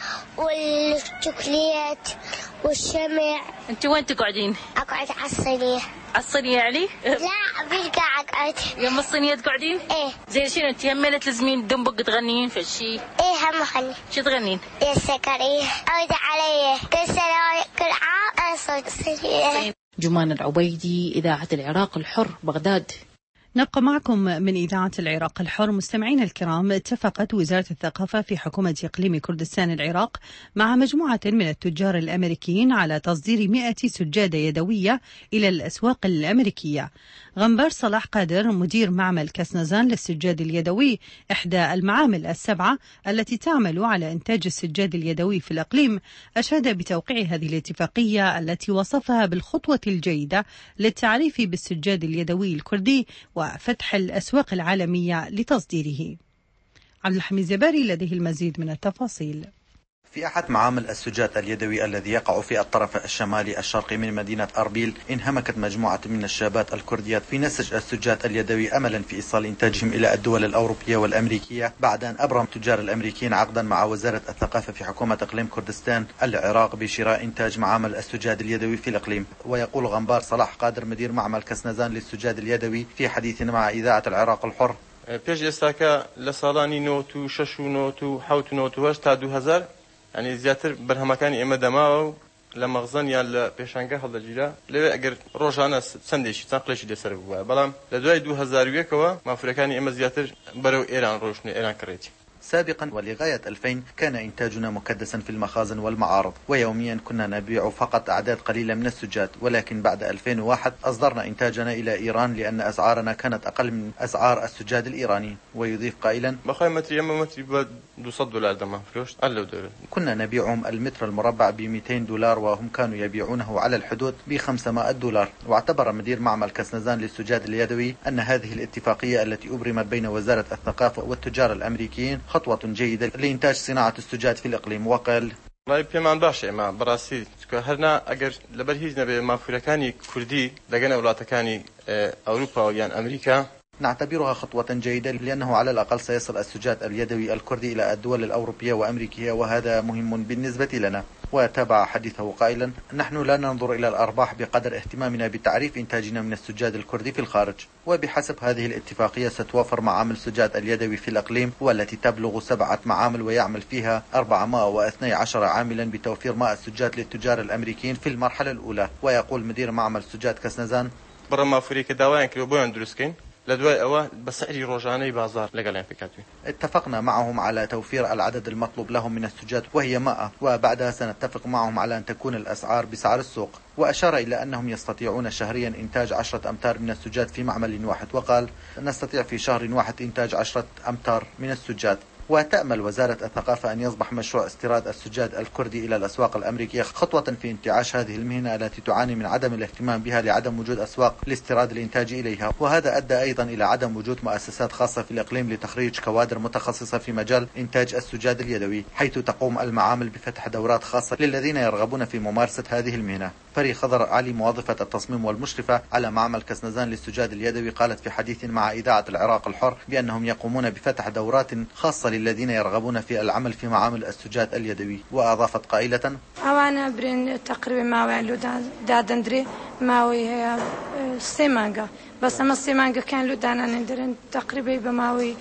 والشوكولات والشمع. انت وين تقعدين؟ اقعد على الصينية. على الصينية يعني؟ لا بالقاع اقعد. يم الصينية تقعدين؟ ايه. زين شنو انت همينة تلزمين دنبق تغنين في الشي؟ ايه هم خلي. شو تغنين؟ يا سكرية عود علي كل سنة كل عام اصوت الصينية. جمان العبيدي، إذاعة العراق الحر، بغداد. نبقى معكم من إذاعة العراق الحر. مستمعين الكرام، اتفقت وزارة الثقافة في حكومة إقليم كردستان العراق مع مجموعة من التجار الأمريكيين على تصدير مئة سجادة يدوية إلى الأسواق الأمريكية. غنبار صلاح قادر مدير معمل كسنزان للسجاد اليدوي، إحدى المعامل السبعة التي تعمل على إنتاج السجاد اليدوي في الإقليم، أشاد بتوقيع هذه الاتفاقية التي وصفها بالخطوة الجيدة للتعريف بالسجاد اليدوي الكردي وفتح الأسواق العالمية لتصديره. عبد الحميد زباري لديه المزيد من التفاصيل. في أحد معامل السجاد اليدوي الذي يقع في الطرف الشمالي الشرقي من مدينة أربيل، انهمكت مجموعة من الشابات الكرديات في نسج السجاد اليدوي أملا في إيصال إنتاجهم إلى الدول الأوروبية والأمريكية، بعد أن أبرم التجار الأمريكيين عقدا مع وزارة الثقافة في حكومة إقليم كردستان العراق بشراء إنتاج معامل السجاد اليدوي في الإقليم. ويقول غنبار صلاح قادر مدير معمل كسنزان للسجاد اليدوي في حديث مع إذاعة العراق الحر: پێش ئێستاکە لە ساڵانی نۆت و شەش و نۆت و حەوت و نۆت و هەشت تا دوو هەزار يعني زیاتر بەرهەمەکانی ئێمە دەماوە و لە مەغزن یان لە پێشانگە هەڵدەگیرا. لەوێ ئەگەر ڕۆژانە چەندێکی چەند قلێکی لەسەر بووە، بەڵام لە دوای دوو هەزار و یەکەوە مافورەکانی ئێمە زیاتر بەرەو ئێران ڕۆشتنە، ئێران کڕێتی. سابقا ولغاية ألفين كان إنتاجنا مكدسا في المخازن والمعارض، ويوميا كنا نبيع فقط أعداد قليلة من السجاد، ولكن بعد ألفين وواحد أصدرنا إنتاجنا إلى إيران لأن أسعارنا كانت أقل من أسعار السجاد الإيراني. ويضيف قائلا: بخاي متري أما متري ب دوصد دولار دما فلوس ألو دولار. كنا نبيعهم المتر المربع ب مئتين دولار وهم كانوا يبيعونه على الحدود ب خمسمائة دولار. واعتبر مدير معمل كسنزان للسجاد اليدوي أن هذه الاتفاقية التي أبرمت بين وزارة الثقافة والتجار الأمريكيين خطوة جيدة لإنتاج صناعة السجاد في الإقليم. وقال: ڕای پێمان باشە ئێمە بەڕاستی هەرنا ئەگەر لەبەر هیچ نەبێ مافورەکانی کوردی لەگەنە وڵاتەکانی ئەوروپا یان ئەمریکا. نعتبرها خطوة جيدة لأنه على الأقل سيصل السجاد اليدوي الكردي إلى الدول الأوروبية وأمريكية، وهذا مهم بالنسبة لنا. وتابع حديثه قائلا: نحن لا ننظر إلى الأرباح بقدر اهتمامنا بتعريف إنتاجنا من السجاد الكردي في الخارج. وبحسب هذه الاتفاقية ستوفر معامل السجاد اليدوي في الإقليم، والتي تبلغ سبعة معامل ويعمل فيها أربعمائة واثني عشر عاملا بتوفير ماء السجاد للتجار الأمريكيين في المرحلة الأولى. ويقول مدير معمل سجاد كسنزان: برا مافوريك داوين كيلو بوين دروسكين لدواء أواه بسعر روجاني بازار لقلين بكاتوين. اتفقنا معهم على توفير العدد المطلوب لهم من السجاد وهي مائة، وبعدها سنتفق معهم على أن تكون الأسعار بسعر السوق. وأشار إلى أنهم يستطيعون شهريا إنتاج عشرة أمتار من السجاد في معمل واحد، وقال: نستطيع في شهر واحد إنتاج عشرة أمتار من السجاد. وتأمل وزارة الثقافة أن يصبح مشروع استيراد السجاد الكردي إلى الأسواق الأمريكية خطوة في انتعاش هذه المهنة التي تعاني من عدم الاهتمام بها لعدم وجود أسواق لاستيراد الإنتاج إليها. وهذا أدى أيضا إلى عدم وجود مؤسسات خاصة في الإقليم لتخريج كوادر متخصصة في مجال إنتاج السجاد اليدوي، حيث تقوم المعامل بفتح دورات خاصة للذين يرغبون في ممارسة هذه المهنة. فري خضر علي موظفة التصميم والمشرفة على معمل كسنزان للسجاد اليدوي قالت في حديث مع إذاعة العراق الحر بأنهم يقومون بفتح دورات خاصة للذين يرغبون في العمل في معامل السجاد اليدوي. وأضافت قائلة: أنا برين تقريبا ما لو دادندري ماوي هي سيمانجا، بس أما السيمانجا كان لو دانا ندرن تقريبا بماوي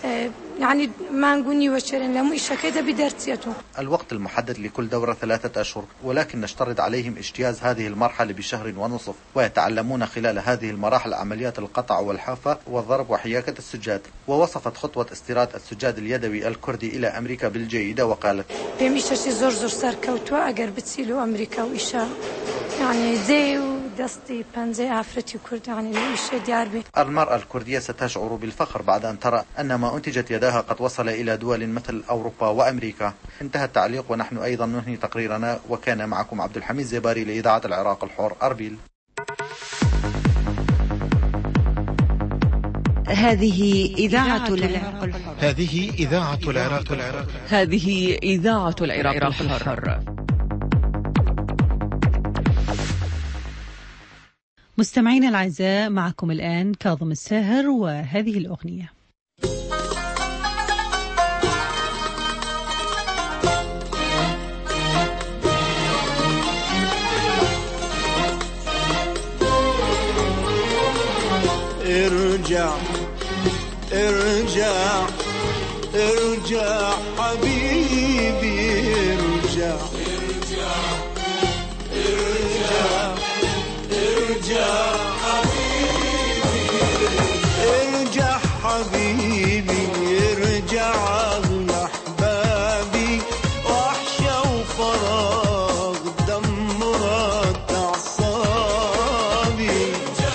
يعني ما نقولني وشرين لمو إيش كده بدرتيته. الوقت المحدد لكل دورة ثلاثة أشهر، ولكن نشترط عليهم اجتياز هذه المرحلة بشهر ونصف، ويتعلمون خلال هذه المراحل عمليات القطع والحافة والضرب وحياكة السجاد. ووصفت خطوة استيراد السجاد اليدوي الكردي إلى أمريكا بالجيدة، وقالت: بيمشي زور زور سركوتوا أجر بتسيلوا أمريكا وإيشا يعني زي دستي بنزي عفرتي كرداني الشيء ديار بي. المرأة الكردية ستشعر بالفخر بعد أن ترى أن ما أنتجت يداها قد وصل إلى دول مثل أوروبا وأمريكا. انتهى التعليق ونحن أيضا ننهي تقريرنا، وكان معكم عبد الحميد زباري لإذاعة العراق الحر أربيل. هذه إذاعة العراق الحر. هذه إذاعة العراق الحر. هذه إذاعة العراق الحر. مستمعينا الأعزاء، معكم الآن كاظم الساهر وهذه الأغنية. ارجع ارجع ارجع حبيبي ارجع ارجع ارجع حبيبي ارجع حبيبي ارجع اغلى احبابي وحشة وفراغ دمرت اعصابي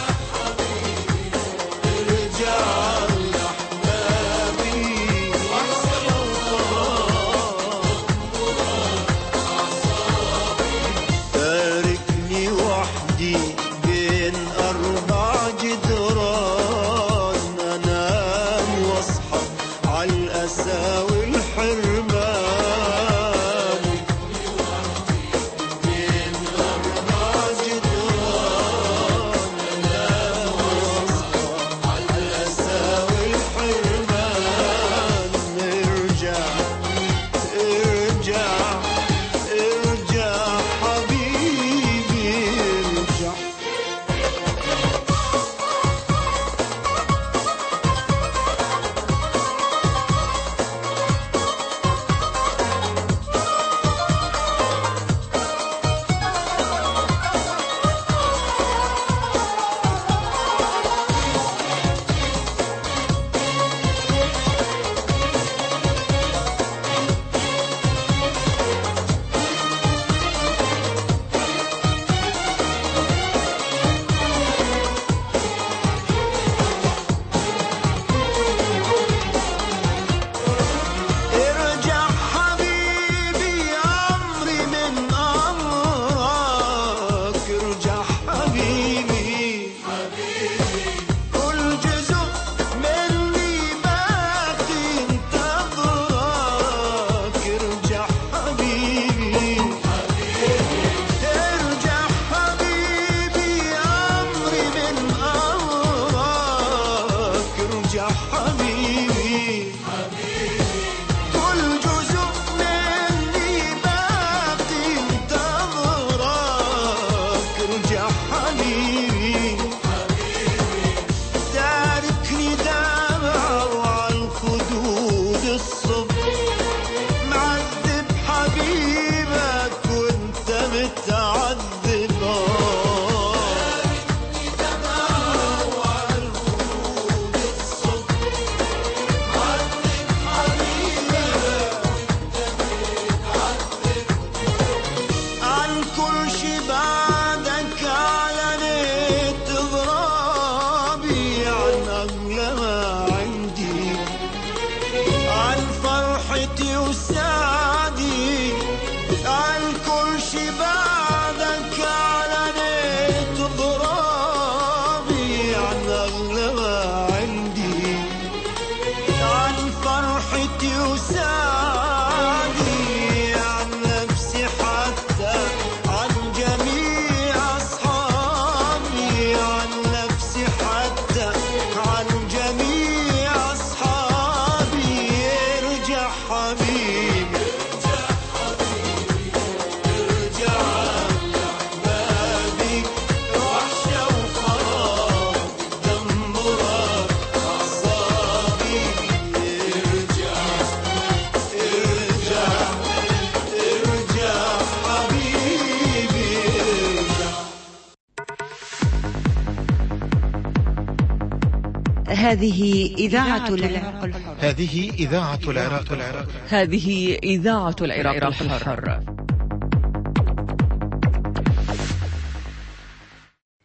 هذه إذاعة العراق الحر. هذه إذاعة العراق الحر. هذه إذاعة العراق الحر.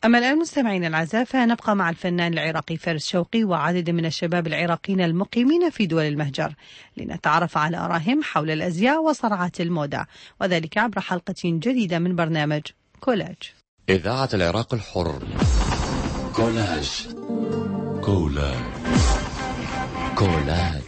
أما الآن مستمعين الأعزاء فنبقى مع الفنان العراقي فارس شوقي وعدد من الشباب العراقيين المقيمين في دول المهجر لنتعرف على آرائهم حول الأزياء وصناعات الموضة، وذلك عبر حلقة جديدة من برنامج كولاج. إذاعة العراق الحر. كولاج. كولاج. كولاج.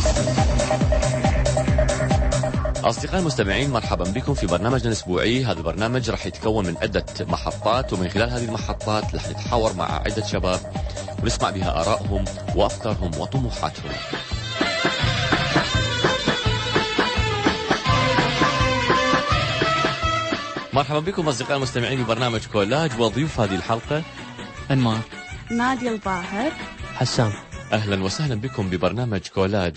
أصدقائي المستمعين، مرحبا بكم في برنامجنا الأسبوعي. هذا البرنامج راح يتكون من عدة محطات، ومن خلال هذه المحطات راح نتحاور مع عدة شباب ونسمع بها آرائهم وأفكارهم وطموحاتهم. مرحبا بكم أصدقائي المستمعين في برنامج كولاج، وضيوف هذه الحلقة أنمار، نادية الظاهر، حسام. أهلا وسهلا بكم ببرنامج كولاج.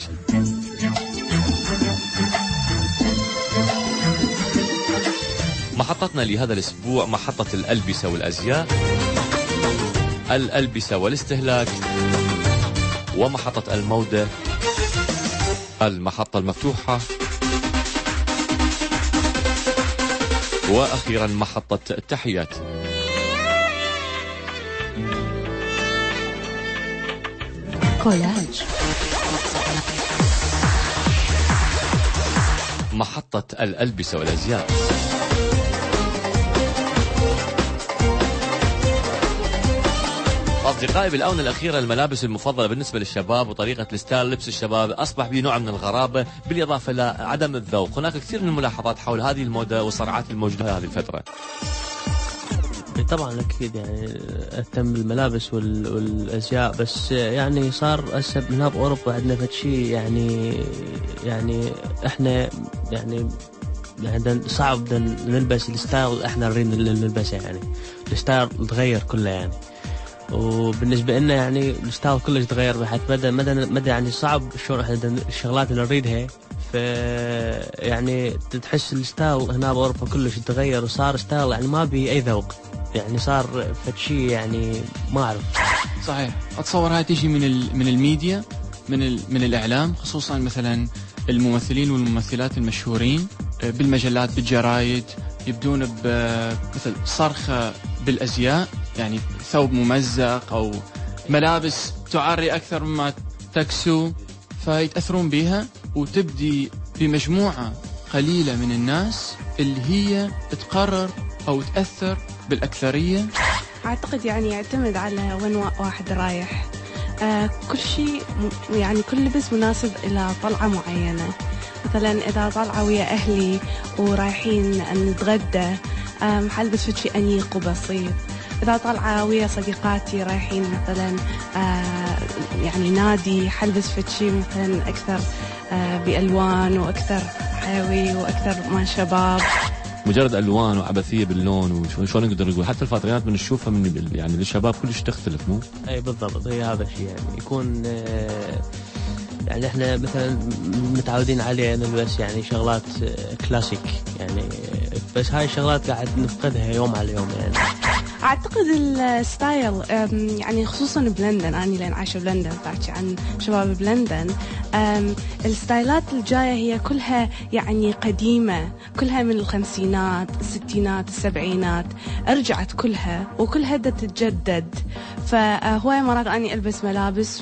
محطتنا لهذا الأسبوع محطة الألبسة والأزياء، الألبسة والاستهلاك، ومحطة الموضة، المحطة المفتوحة، وأخيرا محطة التحيات. كولاج. محطة الألبسة والأزياء. أصدقائي، بالآونة الأخيرة الملابس المفضلة بالنسبة للشباب وطريقة الستايل لبس الشباب أصبح به نوع من الغرابة، بالإضافة إلى عدم الذوق. هناك كثير من الملاحظات حول هذه الموضة والصراعات الموجودة هذه الفترة. طبعا أكيد يعني أهتم بالملابس والأزياء، بس يعني صار هسه هنا بأوروبا عندنا فشي يعني يعني إحنا يعني يعني صعب نلبس الستايل إحنا نريد نلبسه، يعني الستايل تغير كله يعني. وبالنسبة لنا يعني الستايل كله تغير، بحيث مدى مدى مدى يعني صعب شلون إحنا الشغلات اللي نريدها. ف يعني تحس الستايل هنا بأوروبا كلش تغير، وصار ستايل يعني ما بي أي ذوق، يعني صار فتشي يعني ما أعرف. صحيح، أتصور هاي تجي من من الميديا، من من الإعلام، خصوصا مثلا الممثلين والممثلات المشهورين بالمجلات بالجرايد يبدون بمثل صرخة بالأزياء، يعني ثوب ممزق أو ملابس تعري أكثر مما تكسو، فيتأثرون بها وتبدي بمجموعة قليلة من الناس اللي هي تقرر أو تأثر بالأكثرية. أعتقد يعني يعتمد على وين واحد رايح. آه كل شيء يعني كل لبس مناسب إلى طلعة معينة. مثلا إذا طلعة ويا أهلي ورايحين نتغدى حلبس فشي أنيق وبسيط. إذا طلعة ويا صديقاتي رايحين مثلا آه يعني نادي، حلبس فشي مثلا أكثر آه بألوان وأكثر حيوي وأكثر مع شباب. مجرد الوان وعبثيه باللون، وشلون نقدر نقول حتى الفاتريات من نشوفها من يعني للشباب كلش تختلف، مو؟ اي بالضبط، هي هذا الشيء يعني يكون يعني احنا مثلا متعودين عليه نلبس يعني شغلات كلاسيك يعني، بس هاي الشغلات قاعد نفقدها يوم على يوم يعني. أعتقد الستايل يعني خصوصا بلندن، أنا لين عايشة بلندن بحكي عن شباب بلندن، الستايلات الجاية هي كلها يعني قديمة، كلها من الخمسينات الستينات السبعينات، رجعت كلها وكلها بدها تتجدد. فهواي مرات أني ألبس ملابس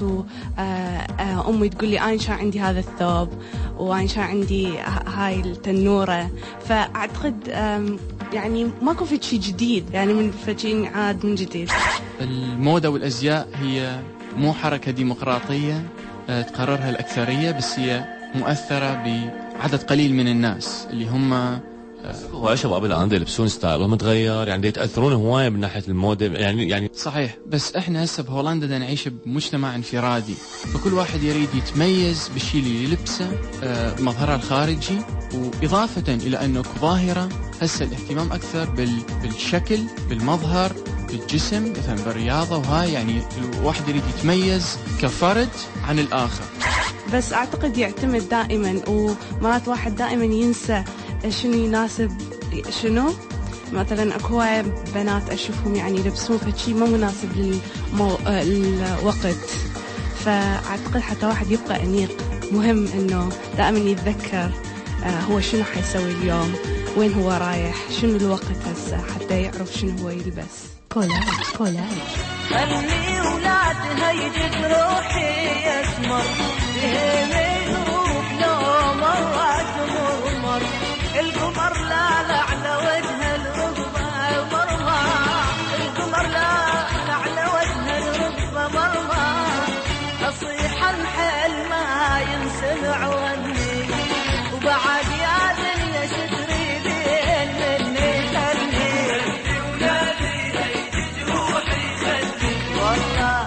وأمي تقول لي أنا شا عندي هذا الثوب وأنا شا عندي هاي التنورة. فأعتقد يعني ماكو في شيء جديد، يعني من فشي عاد من جديد. الموضة والأزياء هي مو حركة ديمقراطية تقررها الأكثرية، بس هي مؤثرة بعدد قليل من الناس اللي هم هو شباب الآن يلبسون ستايلهم متغير، يعني يتأثرون هواية من ناحية الموضة يعني يعني صحيح. بس احنا هسه بهولندا دا نعيش بمجتمع انفرادي، فكل واحد يريد يتميز بالشيء اللي يلبسه بمظهره الخارجي، وإضافة إلى أنه ظاهرة هسه الاهتمام أكثر بالشكل بالمظهر بالجسم مثلا بالرياضة، وهاي يعني الواحد يريد يتميز كفرد عن الآخر. بس أعتقد يعتمد دائما، ومرات واحد دائما ينسى شنو يناسب شنو. مثلا اكو هواي بنات اشوفهم يعني يلبسون فشي ما مناسب للمو... للوقت. فاعتقد حتى واحد يبقى انيق مهم انه دائما يتذكر هو شنو حيسوي اليوم، وين هو رايح، شنو الوقت هسه، حتى يعرف شنو هو يلبس. كولاج كولاج خلي ولادها يجد روحي يسمر من روح لو مرات مرمر القمر لا لا على وجه الرقبة مرمى القمر لا لا على وجه الرقبة مرمى أصيح الحل ما ينسمع وني وبعد يا دنيا شتري بين مني خلني ولادي هيجد روحي خلني والله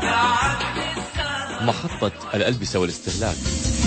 محطة الألبسة والاستهلاك.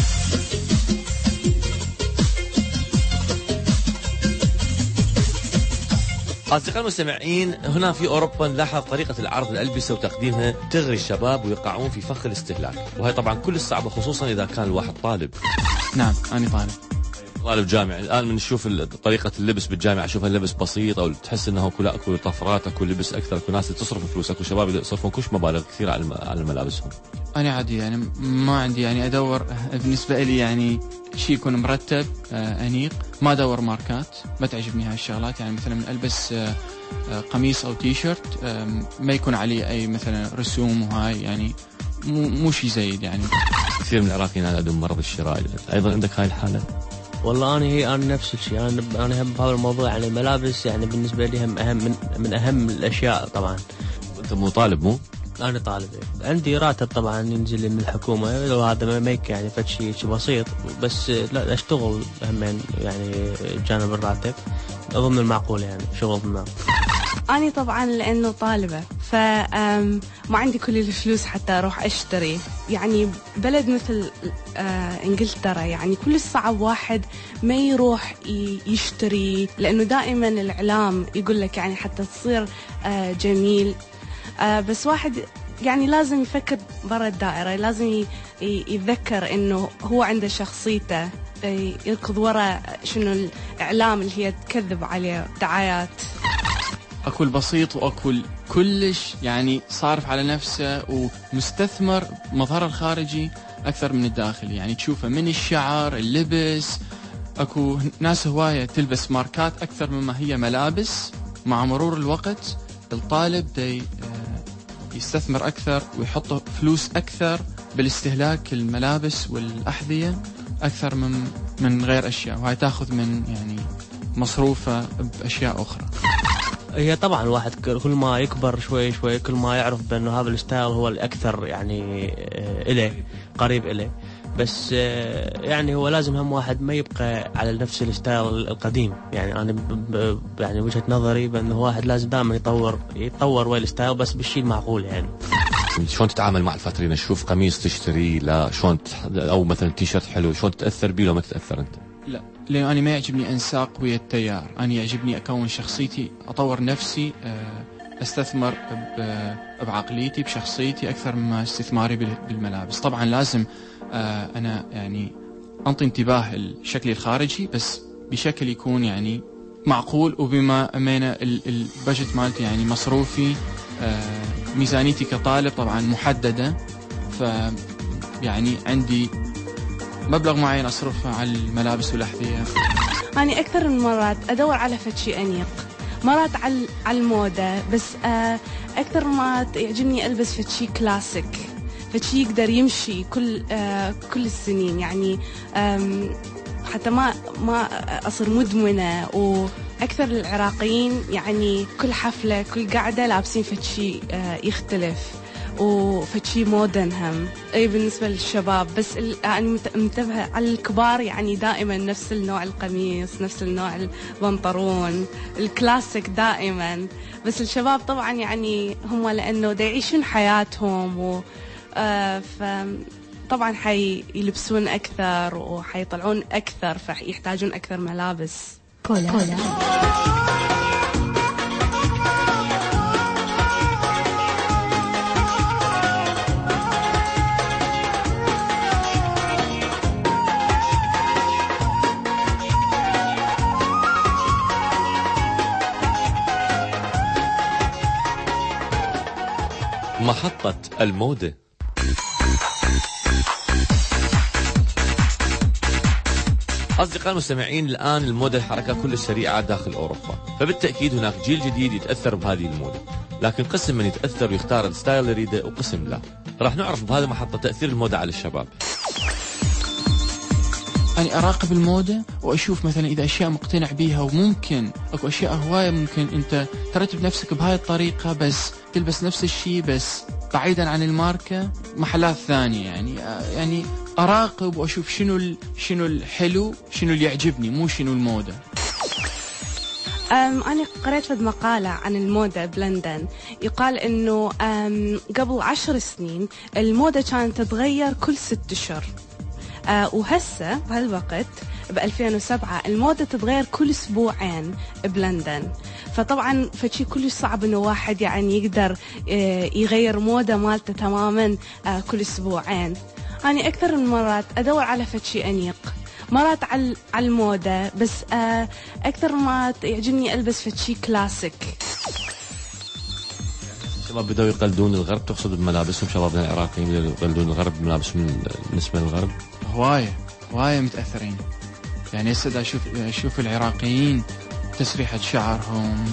أصدقائي المستمعين، هنا في أوروبا نلاحظ طريقة العرض الألبسة وتقديمها تغري الشباب ويقعون في فخ الاستهلاك، وهي طبعا كل الصعبة خصوصا إذا كان الواحد طالب. نعم أنا طالب طالب جامعي. الآن من نشوف طريقة اللبس بالجامعة، أشوفها اللبس بسيط، أو تحس إنه أكو لا أكو طفرات، أكو لبس أكثر، أكو ناس تصرف فلوس، أكو شباب يصرفون كوش مبالغ كثيرة على على ملابسهم. أنا عادي يعني ما عندي يعني أدور بالنسبة لي يعني شيء يكون مرتب آه أنيق، ما أدور ماركات، ما تعجبني هاي الشغلات. يعني مثلا ألبس آه قميص أو تي شيرت آه ما يكون عليه أي مثلا رسوم، وهاي يعني مو مو شيء زايد. يعني كثير من العراقيين عندهم مرض الشراء. أيضا عندك هاي الحالة؟ والله أنا هي أنا نفس الشيء. أنا أنا هم بهذا الموضوع يعني الملابس يعني بالنسبة لي هم أهم من, من أهم الأشياء طبعا. أنت مو طالب مو؟ أنا طالب. عندي راتب طبعا ينزل لي من الحكومة، وهذا ما يك يعني فشي شيء بسيط، بس لا أشتغل همين يعني جانب الراتب ضمن المعقول، يعني شغل ضمن. أنا طبعا لأنه طالبة فما عندي كل الفلوس حتى أروح أشتري. يعني بلد مثل إنجلترا يعني كل صعب واحد ما يروح يشتري، لأنه دائما الإعلام يقول لك يعني حتى تصير جميل. بس واحد يعني لازم يفكر برا الدائرة، لازم يتذكر إنه هو عنده شخصيته، يركض ورا شنو الإعلام اللي هي تكذب عليه دعايات. أكل بسيط وأكل كلش يعني صارف على نفسه ومستثمر مظهر الخارجي أكثر من الداخلي. يعني تشوفه من الشعر، اللبس، أكو ناس هواية تلبس ماركات أكثر مما هي ملابس. مع مرور الوقت الطالب دي يستثمر أكثر ويحط فلوس أكثر بالاستهلاك الملابس والأحذية أكثر من من غير أشياء، وهي تأخذ من يعني مصروفه بأشياء أخرى. هي طبعا الواحد كل ما يكبر شوي شوي كل ما يعرف بأنه هذا الستايل هو الأكثر يعني إليه قريب إليه، بس يعني هو لازم هم واحد ما يبقى على نفس الستايل القديم. يعني أنا ب يعني وجهة نظري بأنه واحد لازم دائما يطور يطور ويل ستايل بس بالشيء المعقول. يعني شلون تتعامل مع الفترين؟ تشوف قميص تشتري لا شلون، أو مثلا تي شيرت حلو شلون تتأثر بيه لو ما تتأثر أنت؟ لا، لأن أنا ما يعجبني أنساق ويا التيار. أنا يعجبني أكون شخصيتي، أطور نفسي، أستثمر بعقليتي بشخصيتي أكثر مما استثماري بالملابس. طبعا لازم أنا يعني أنطي انتباه لشكلي الخارجي بس بشكل يكون يعني معقول، وبما أمانة البجت مالتي يعني مصروفي ميزانيتي كطالب طبعا محددة، ف يعني عندي مبلغ معين أصرفه على الملابس والأحذية. أنا أكثر من مرات أدور على فشي أنيق، مرات على على الموضة، بس أكثر مرات يعجبني ألبس فشي كلاسيك، فشي يقدر يمشي كل كل السنين. يعني حتى ما ما أصير مدمنة. وأكثر العراقيين يعني كل حفلة كل قعدة لابسين فشي يختلف وفتشي مودن هم. أي بالنسبة للشباب، بس أنا منتبهة على الكبار يعني دائما نفس النوع القميص، نفس النوع البنطلون الكلاسيك دائما. بس الشباب طبعا يعني هم لأنه دا يعيشون حياتهم و آه فطبعا حي يلبسون أكثر وحيطلعون أكثر، فيحتاجون أكثر ملابس. كولا كولا. محطة الموضة. أصدقائي المستمعين، الآن الموضة حركة كل سريعة داخل أوروبا، فبالتأكيد هناك جيل جديد يتأثر بهذه الموضة. لكن قسم من يتأثر ويختار الستايل اللي يريده وقسم لا. راح نعرف بهذه المحطة تأثير الموضة على الشباب. أنا أراقب الموضة وأشوف مثلا إذا أشياء مقتنع بيها، وممكن أكو أشياء هواية ممكن أنت ترتب نفسك بهاي الطريقة بس تلبس نفس الشيء بس بعيدا عن الماركة محلات ثانية. يعني يعني أراقب وأشوف شنو شنو الحلو، شنو اللي يعجبني، مو شنو الموضة. أم أنا قرأت في مقالة عن الموضة بلندن، يقال إنه قبل عشر سنين الموضة كانت تتغير كل ست أشهر، أه وهسه بهالوقت ب ألفين وسبعة الموضة تتغير كل أسبوعين بلندن. فطبعا فشي كلش صعب إنه واحد يعني يقدر يغير موضة مالته تماما أه كل أسبوعين. أنا أكثر من مرات أدور على فشي أنيق، مرات على على الموضة، بس أه أكثر ما يعجبني ألبس فشي كلاسيك. الشباب بدأوا يقلدون الغرب، تقصد بملابسهم شبابنا العراقيين بدأوا يقلدون الغرب بملابسهم بالنسبة للغرب؟ هواية هواية متأثرين. يعني هسه أشوف أشوف العراقيين تسريحة شعرهم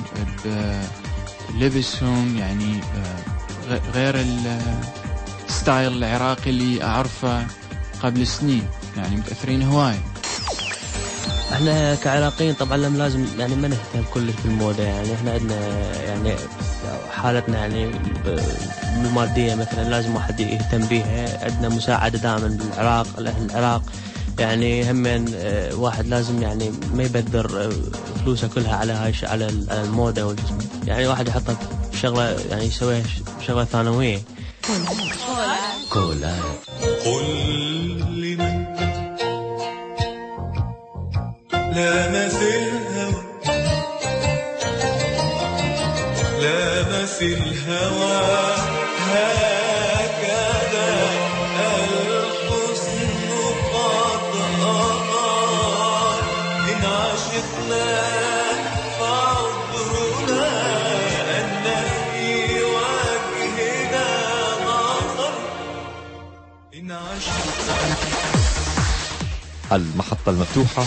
بلبسهم، يعني غير الستايل العراقي اللي أعرفه قبل سنين، يعني متأثرين هواية. احنا كعراقيين طبعا لم لازم يعني ما نهتم كلش بالموضة. يعني احنا عندنا يعني حالتنا يعني المادية مثلا لازم واحد يهتم بيها. عندنا مساعدة دائما بالعراق، الأهل العراق يعني هم واحد لازم يعني ما يبذر فلوسه كلها على هاي على الموضة والجسم. يعني واحد يحطها شغلة يعني يسويها شغلة ثانوية. كولا لامس الهوى لامس الهوى هكذا الحسن قد أطال. إن عشقنا فعذرنا أن في وجهنا نظر. إن عشقنا. المحطة المفتوحة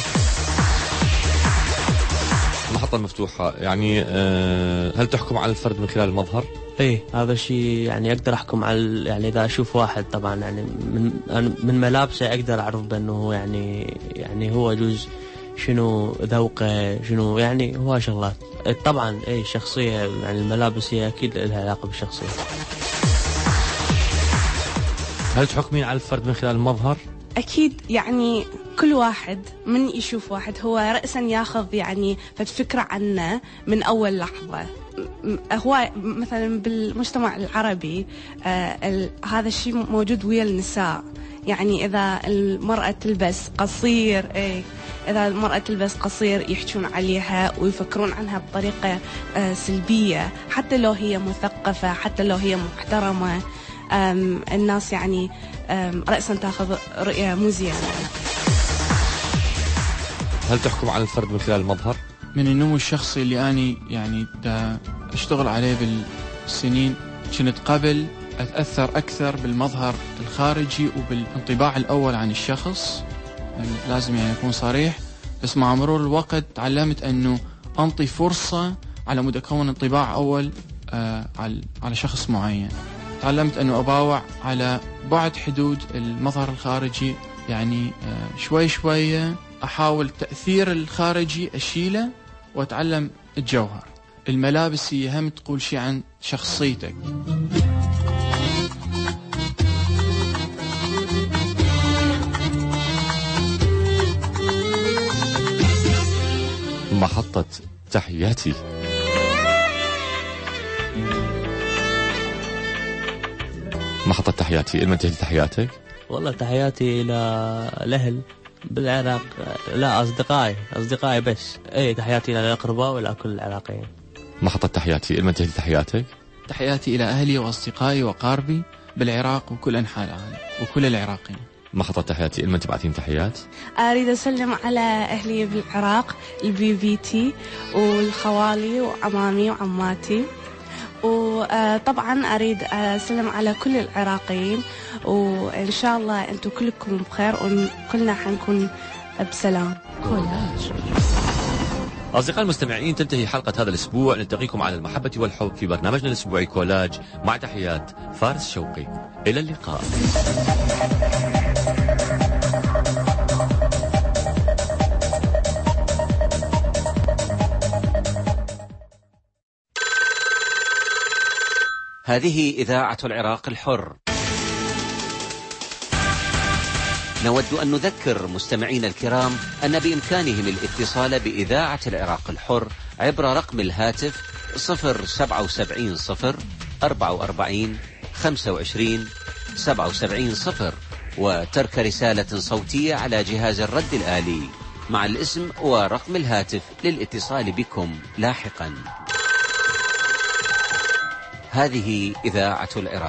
المحطة المفتوحة يعني هل تحكم على الفرد من خلال المظهر؟ ايه هذا الشيء يعني اقدر احكم على، يعني اذا اشوف واحد طبعا يعني من من ملابسه اقدر اعرف بانه يعني يعني هو جزء شنو ذوقه، شنو يعني هو شغلات. طبعا ايه الشخصية يعني الملابس هي اكيد لها علاقة بالشخصية. هل تحكمين على الفرد من خلال المظهر؟ أكيد. يعني كل واحد من يشوف واحد هو رأسا ياخذ يعني فكرة عنه من أول لحظة. هو مثلا بالمجتمع العربي آه هذا الشيء موجود ويا النساء. يعني إذا المرأة تلبس قصير، إيه إذا المرأة تلبس قصير يحجون عليها ويفكرون عنها بطريقة آه سلبية، حتى لو هي مثقفة، حتى لو هي محترمة. الناس يعني رأسا تأخذ رؤية مو زينة. هل تحكم على الفرد من خلال المظهر؟ من النمو الشخصي اللي أنا يعني دا أشتغل عليه بالسنين، كنت قبل أتأثر أكثر بالمظهر الخارجي وبالانطباع الأول عن الشخص، يعني لازم يعني أكون صريح. بس مع مرور الوقت تعلمت أنه أنطي فرصة على مود أكون انطباع أول آه على شخص معين. تعلمت أنه أباوع على بعد حدود المظهر الخارجي، يعني شوي شوي أحاول تأثير الخارجي أشيله وأتعلم الجوهر. الملابس هي هم تقول شيء عن شخصيتك. محطة تحياتي. محطة تحياتي، إلما تهدي تحياتك؟ والله تحياتي إلى الأهل بالعراق، لا أصدقائي أصدقائي بس. إيه تحياتي إلى الأقرباء وإلى كل العراقيين. محطة تحياتي، إلما تهدي تحياتك؟ تحياتي إلى أهلي وأصدقائي وقاربي بالعراق وكل أنحاء العالم وكل العراقيين. محطة تحياتي، إلما تبعثين تحيات؟ أريد أسلم على أهلي بالعراق، البي بي تي والخوالي وعمامي وعماتي، وطبعا أريد أسلم على كل العراقيين، وإن شاء الله أنتم كلكم بخير وكلنا حنكون بسلام. أصدقائي المستمعين، تنتهي حلقة هذا الأسبوع. نلتقيكم على المحبة والحب في برنامجنا الأسبوعي كولاج، مع تحيات فارس شوقي. إلى اللقاء. هذه إذاعة العراق الحر. نود أن نذكر مستمعين الكرام أن بإمكانهم الاتصال بإذاعة العراق الحر عبر رقم الهاتف صفر سبعة وسبعين صفر أربعة وأربعين خمسة وعشرين سبعة وسبعين صفر، وترك رسالة صوتية على جهاز الرد الآلي مع الاسم ورقم الهاتف للاتصال بكم لاحقا. هذه إذاعة العراق.